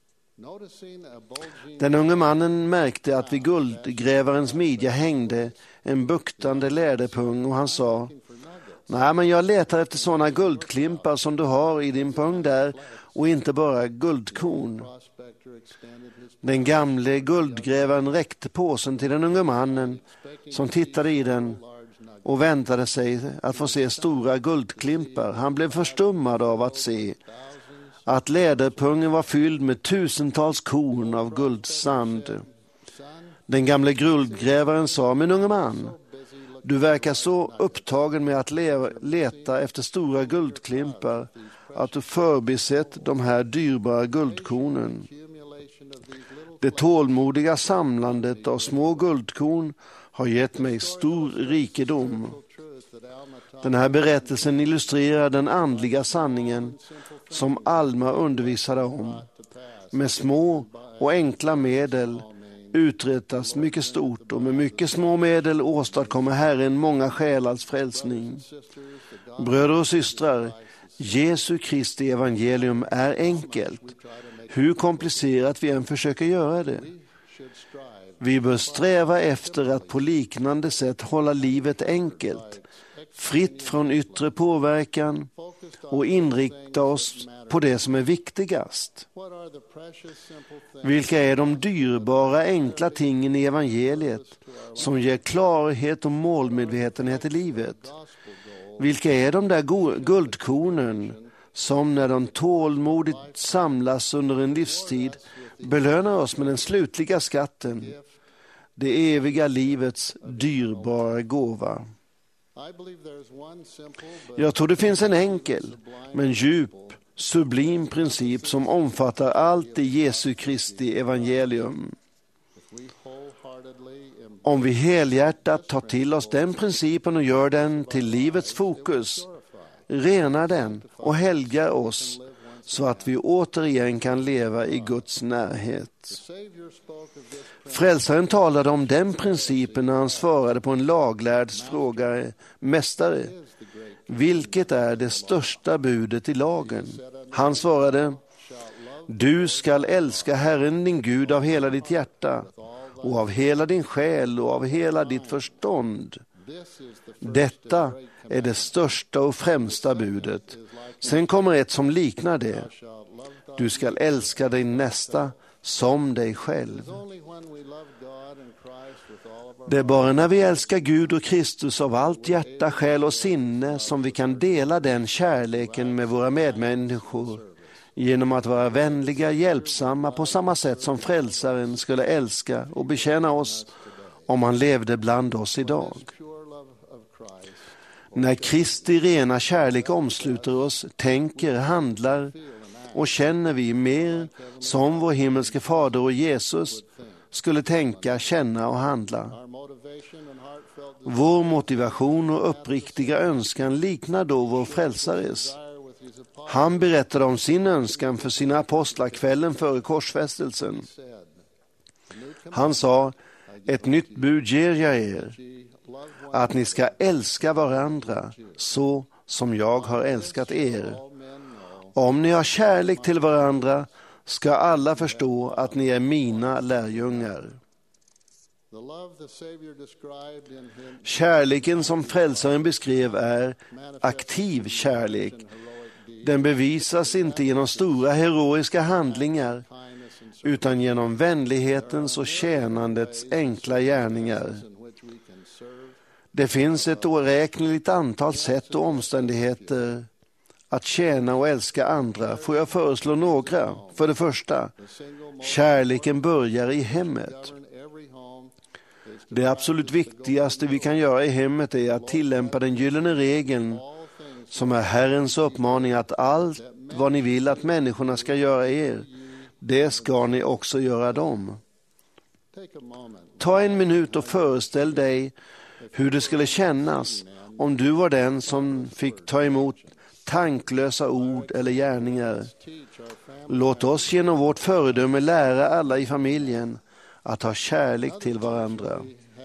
Den unge mannen märkte att vid guldgrävarens midja hängde en buktande läderpung och han sa: nej, men jag letar efter sådana guldklimpar som du har i din pung där och inte bara guldkorn. Den gamle guldgrävaren räckte påsen till den unge mannen som tittade i den och väntade sig att få se stora guldklimpar. Han blev förstummad av att se att läderpungen var fylld med tusentals korn av guldsand. Den gamle guldgrävaren sa: men unge man, du verkar så upptagen med att le- leta efter stora guldklimpar att du förbisett de här dyrbara guldkornen. Det tålmodiga samlandet av små guldkorn har gett mig stor rikedom. Den här berättelsen illustrerar den andliga sanningen som Alma undervisade om. Med små och enkla medel uträttas mycket stort, och med mycket små medel åstadkommer Herren många själars frälsning. Bröder och systrar, Jesu Kristi evangelium är enkelt, hur komplicerat vi än försöker göra det. Vi bör sträva efter att på liknande sätt hålla livet enkelt, fritt från yttre påverkan, och inrikta oss på det som är viktigast. Vilka är de dyrbara enkla tingen i evangeliet som ger klarhet och målmedvetenhet i livet? Vilka är de där guldkornen som när de tålmodigt samlas under en livstid belönar oss med den slutliga skatten, det eviga livets dyrbara gåva? Jag tror det finns en enkel men djup, sublim princip som omfattar allt i Jesu Kristi evangelium. Om vi helhjärtat tar till oss den principen och gör den till livets fokus, renar den och helgar oss så att vi återigen kan leva i Guds närhet. Frälsaren talade om den principen när han svarade på en laglärds fråga: Mästare, vilket är det största budet i lagen? Han svarade: Du skall älska Herren din Gud av hela ditt hjärta och av hela din själ och av hela ditt förstånd. Detta är det största och främsta budet. Sen kommer ett som liknar det. Du skall älska din nästa som dig själv. Det är bara när vi älskar Gud och Kristus av allt hjärta, själ och sinne som vi kan dela den kärleken med våra medmänniskor genom att vara vänliga, hjälpsamma på samma sätt som frälsaren skulle älska och betjäna oss om han levde bland oss idag. När Kristi rena kärlek omsluter oss, tänker, handlar och känner vi mer som vår himmelske fader och Jesus skulle tänka, känna och handla. Vår motivation och uppriktiga önskan liknar då vår frälsares. Han berättade om sin önskan för sina apostlar kvällen före korsfästelsen. Han sa: Ett nytt bud ger jag er, att ni ska älska varandra så som jag har älskat er. Om ni har kärlek till varandra ska alla förstå att ni är mina lärjungar. Kärleken som frälsaren beskrev är aktiv kärlek. Den bevisas inte genom stora heroiska handlingar utan genom vänlighetens och tjänandets enkla gärningar. Det finns ett oräkneligt antal sätt och omständigheter att tjäna och älska andra. Får jag föreslå några? För det första, kärleken börjar i hemmet. Det absolut viktigaste vi kan göra i hemmet är att tillämpa den gyllene regeln som är Herrens uppmaning att allt vad ni vill att människorna ska göra er, det ska ni också göra dem. Ta en minut och föreställ dig hur det skulle kännas om du var den som fick ta emot tanklösa ord eller gärningar. Låt oss genom vårt föredöme lära alla i familjen att ha kärlek till varandra.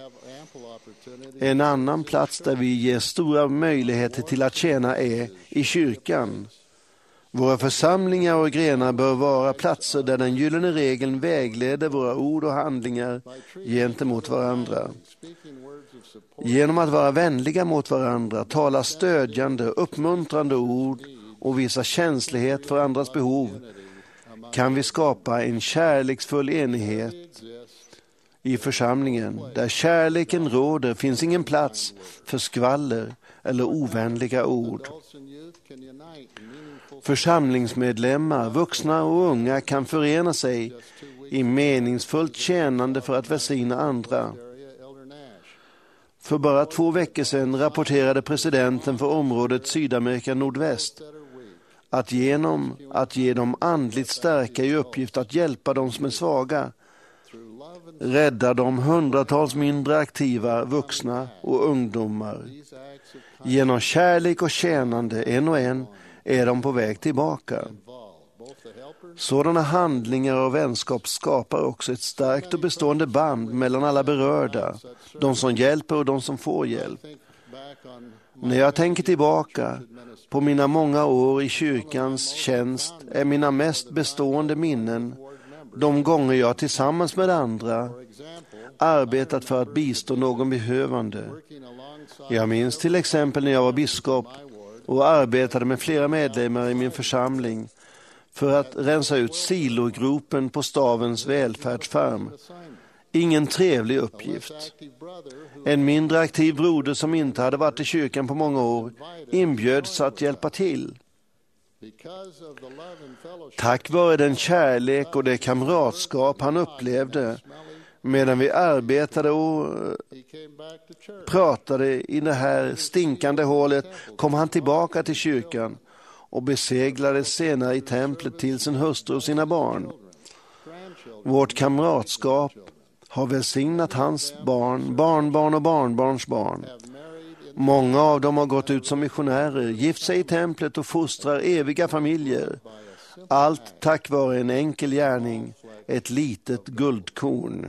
En annan plats där vi ger stora möjligheter till att tjäna är i kyrkan. Våra församlingar och grenar bör vara platser där den gyllene regeln vägleder våra ord och handlingar gentemot varandra. Genom att vara vänliga mot varandra, tala stödjande, uppmuntrande ord och visa känslighet för andras behov kan vi skapa en kärleksfull enighet i församlingen. Där kärleken råder finns ingen plats för skvaller eller ovänliga ord. Församlingsmedlemmar, vuxna och unga kan förena sig i meningsfullt tjänande för att välsigna andra. För bara två veckor sedan rapporterade presidenten för området Sydamerika Nordväst att genom att ge dem andligt stärka i uppgift att hjälpa dem som är svaga, rädda de hundratals mindre aktiva vuxna och ungdomar. Genom kärlek och tjänande en och en är de på väg tillbaka. Sådana handlingar och vänskap skapar också ett starkt och bestående band mellan alla berörda, de som hjälper och de som får hjälp. När jag tänker tillbaka på mina många år i kyrkans tjänst är mina mest bestående minnen de gånger jag tillsammans med andra arbetat för att bistå någon behövande. Jag minns till exempel när jag var biskop och arbetade med flera medlemmar i min församling för att rensa ut silogropen på stadens välfärdsfarm. Ingen trevlig uppgift. En mindre aktiv broder som inte hade varit i kyrkan på många år inbjöds att hjälpa till. Tack vare den kärlek och det kamratskap han upplevde medan vi arbetade och pratade i det här stinkande hålet kom han tillbaka till kyrkan och beseglade senare i templet till sin hustru och sina barn. Vårt kamratskap har välsignat hans barn, barnbarn och barnbarns barn. Många av dem har gått ut som missionärer, gift sig i templet och fostrar eviga familjer. Allt tack vare en enkel gärning, ett litet guldkorn.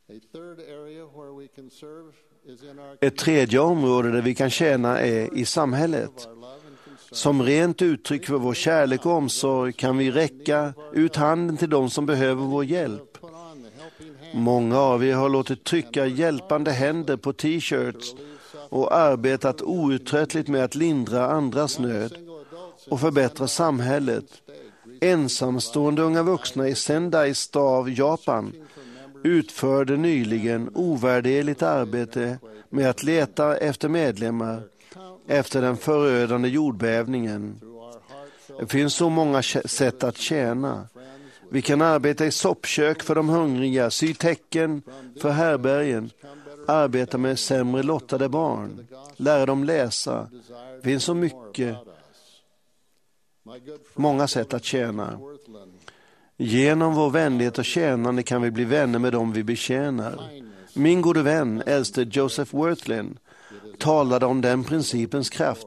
Ett tredje område där vi kan tjäna är i samhället. Som rent uttryck för vår kärlek och omsorg kan vi räcka ut handen till de som behöver vår hjälp. Många av er har låtit trycka hjälpande händer på t-shirts och arbetat outtröttligt med att lindra andras nöd och förbättra samhället. Ensamstående unga vuxna i Sendai stad, Japan, utförde nyligen ovärderligt arbete med att leta efter medlemmar efter den förödande jordbävningen. Det finns så många sätt att tjäna. Vi kan arbeta i soppkök för de hungriga, sy täcken för härbergen, arbeta med sämre lottade barn, lära dem läsa. Det finns så mycket, många sätt att tjäna. Genom vår vänlighet och tjänande kan vi bli vänner med dem vi betjänar. Min gode vän, äldste Joseph Worthlin, talade om den principens kraft.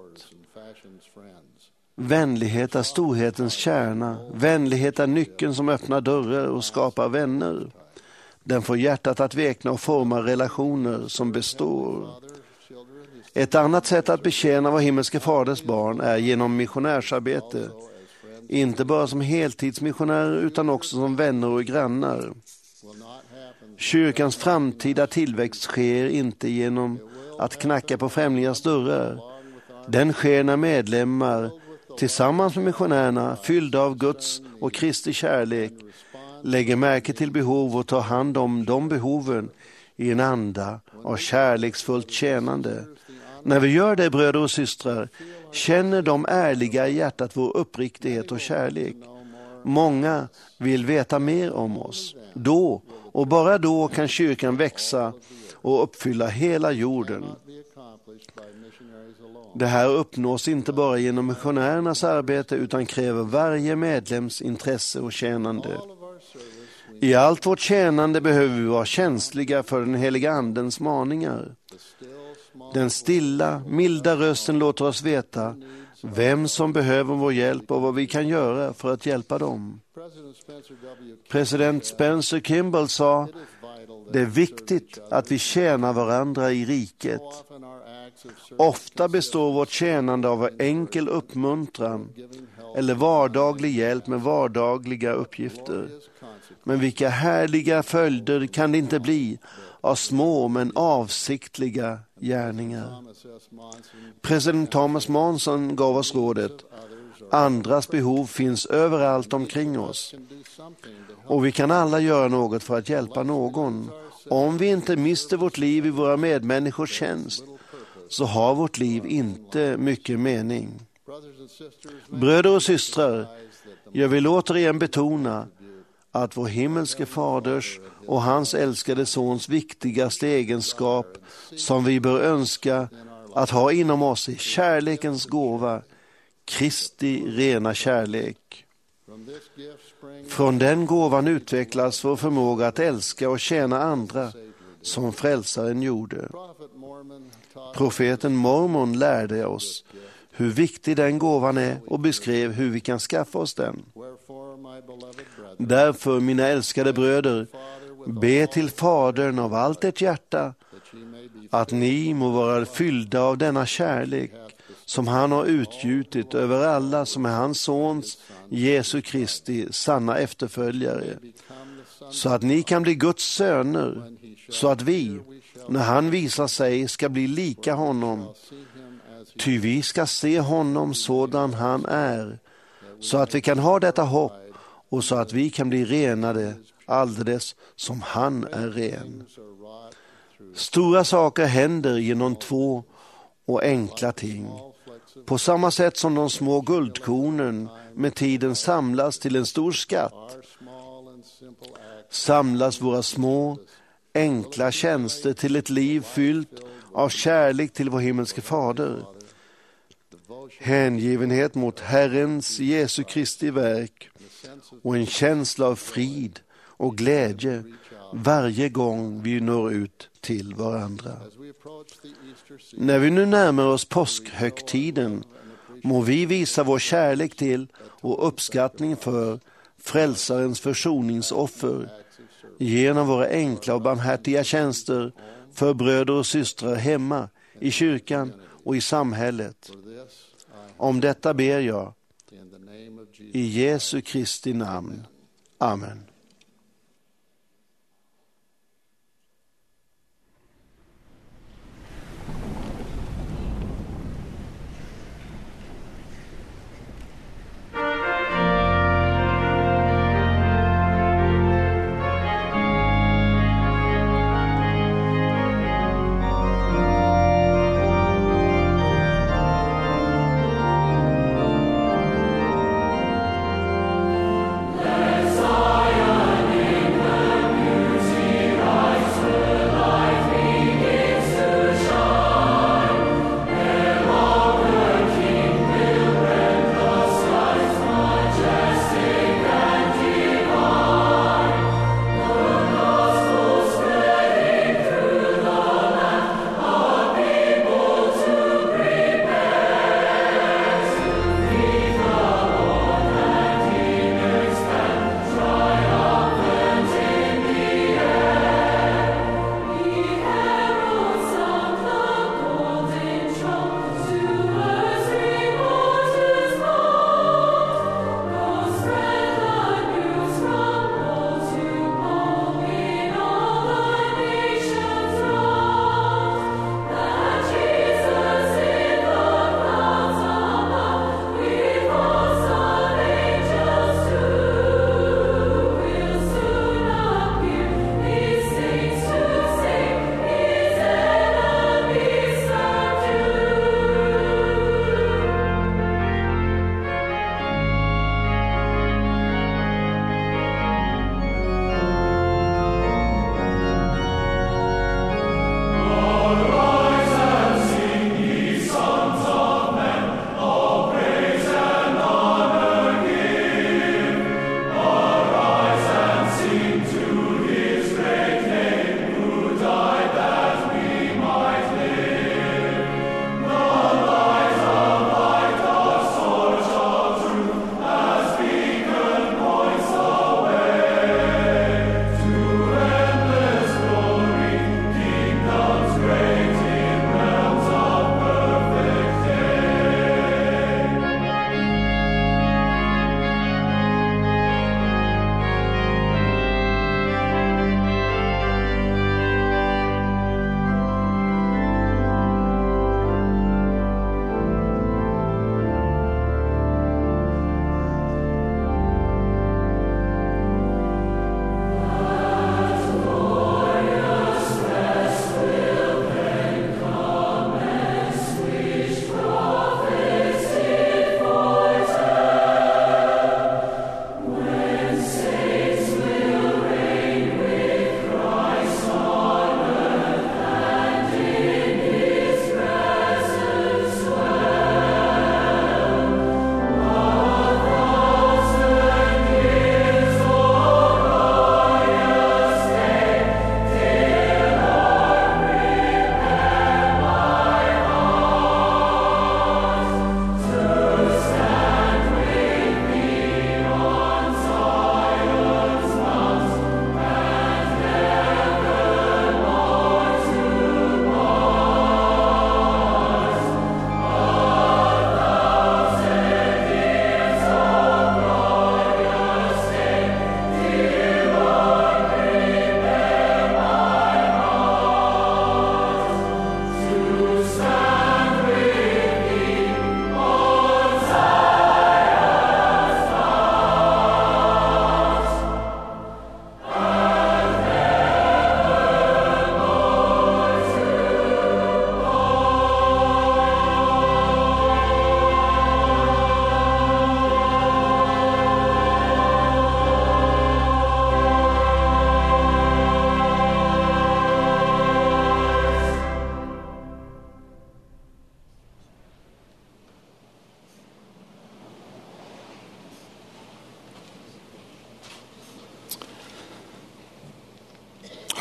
Vänlighet är storhetens kärna. Vänlighet är nyckeln som öppnar dörrar och skapar vänner. Den får hjärtat att vekna och forma relationer som består. Ett annat sätt att betjäna vår himmelske faders barn är genom missionärsarbete. Inte bara som heltidsmissionärer utan också som vänner och grannar. Kyrkans framtida tillväxt sker inte genom att knacka på främlingars dörrar. Den sker när medlemmar tillsammans med missionärerna, fyllda av Guds och Kristi kärlek, lägger märke till behov och tar hand om de behoven i en anda av kärleksfullt tjänande. När vi gör det, bröder och systrar, känner de ärliga i hjärtat vår uppriktighet och kärlek. Många vill veta mer om oss. Då och bara då kan kyrkan växa och uppfylla hela jorden. Det här uppnås inte bara genom missionärernas arbete utan kräver varje medlems intresse och tjänande. I allt vårt tjänande behöver vi vara känsliga för den heliga andens maningar. Den stilla, milda rösten låter oss veta vem som behöver vår hjälp och vad vi kan göra för att hjälpa dem. President Spencer Kimball sa: det är viktigt att vi tjänar varandra i riket. Ofta består vårt tjänande av enkel uppmuntran eller vardaglig hjälp med vardagliga uppgifter. Men vilka härliga följder kan det inte bli av små men avsiktliga gärningar. President Thomas Monson gav oss rådet: andras behov finns överallt omkring oss. Och vi kan alla göra något för att hjälpa någon. Om vi inte mister vårt liv i våra medmänniskors tjänst, så har vårt liv inte mycket mening. Bröder och systrar, jag vill återigen betona att vår himmelske faders och hans älskade sons viktigaste egenskap som vi bör önska att ha inom oss är kärlekens gåva, Kristi rena kärlek. Från den gåvan utvecklas vår förmåga att älska och tjäna andra som frälsaren gjorde. Profeten Mormon lärde oss hur viktig den gåvan är och beskrev hur vi kan skaffa oss den. Därför, mina älskade bröder, be till Fadern av allt ert hjärta att ni må vara fyllda av denna kärlek som han har utgjutit över alla som är hans sons, Jesu Kristi, sanna efterföljare, så att ni kan bli Guds söner, så att vi, när han visar sig, ska bli lika honom. Ty vi ska se honom sådan han är, så att vi kan ha detta hopp och så att vi kan bli renade alldeles som han är ren. Stora saker händer genom två och enkla ting. På samma sätt som de små guldkornen med tiden samlas till en stor skatt, samlas våra små, enkla tjänster till ett liv fyllt av kärlek till vår himmelske Fader. Hängivenhet mot Herrens Jesu Kristi verk och en känsla av frid och glädje varje gång vi når ut till varandra. När vi nu närmar oss påskhögtiden må vi visa vår kärlek till och uppskattning för frälsarens försoningsoffer genom våra enkla och barmhärtiga tjänster för bröder och systrar hemma, i kyrkan och i samhället. Om detta ber jag i Jesu Kristi namn. Amen. Messiah.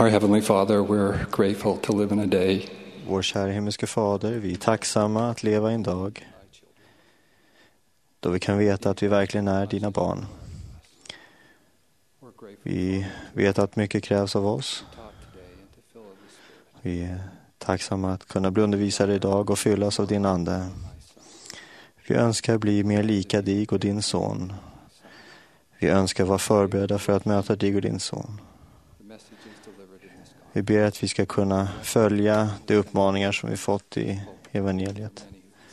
Our Heavenly Father, we're grateful to live in a day Vår kära himmelske Fader, vi är tacksamma att leva i en dag då vi kan veta att vi verkligen är dina barn. Vi vet att mycket krävs av oss. Vi är tacksamma att kunna bli undervisade idag och fyllas av din ande. Vi önskar bli mer lika dig och din son. Vi önskar vara förberedda för att möta dig och din son. Vi ber att vi ska kunna följa de uppmaningar som vi fått i evangeliet.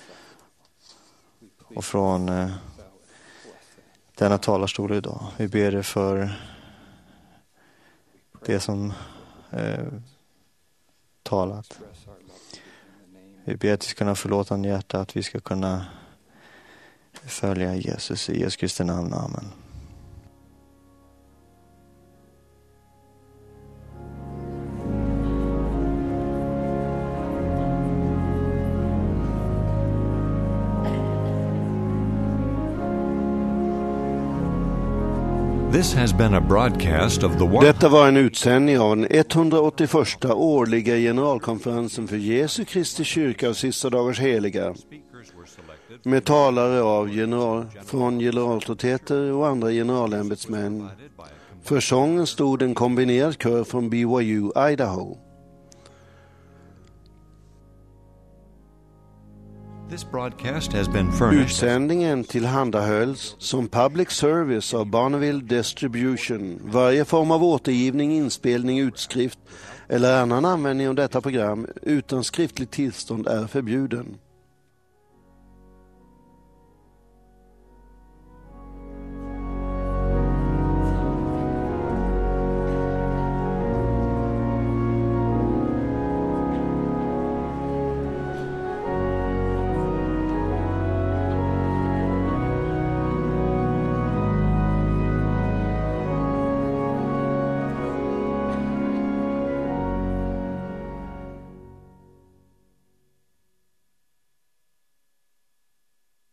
Och från eh, denna talarstol idag. Vi ber det för det som eh, talat. Vi ber att vi ska kunna förlåta en hjärta, att vi ska kunna följa Jesus i Jesu Kristi namn. Amen. This has been a broadcast of the one... Detta var en utsändning av den etthundraåttioförsta årliga generalkonferensen för Jesu Kristi kyrka och sista dagars heliga, med talare av general, från generalautoriteter och andra generalämbetsmän. För sången stod en kombinerad kör från B Y U, Idaho. This broadcast has been furnished. Utsändningen tillhandahölls som public service av Bonneville Distribution. Varje form av återgivning, inspelning, utskrift eller annan användning av detta program utan skriftligt tillstånd är förbjuden.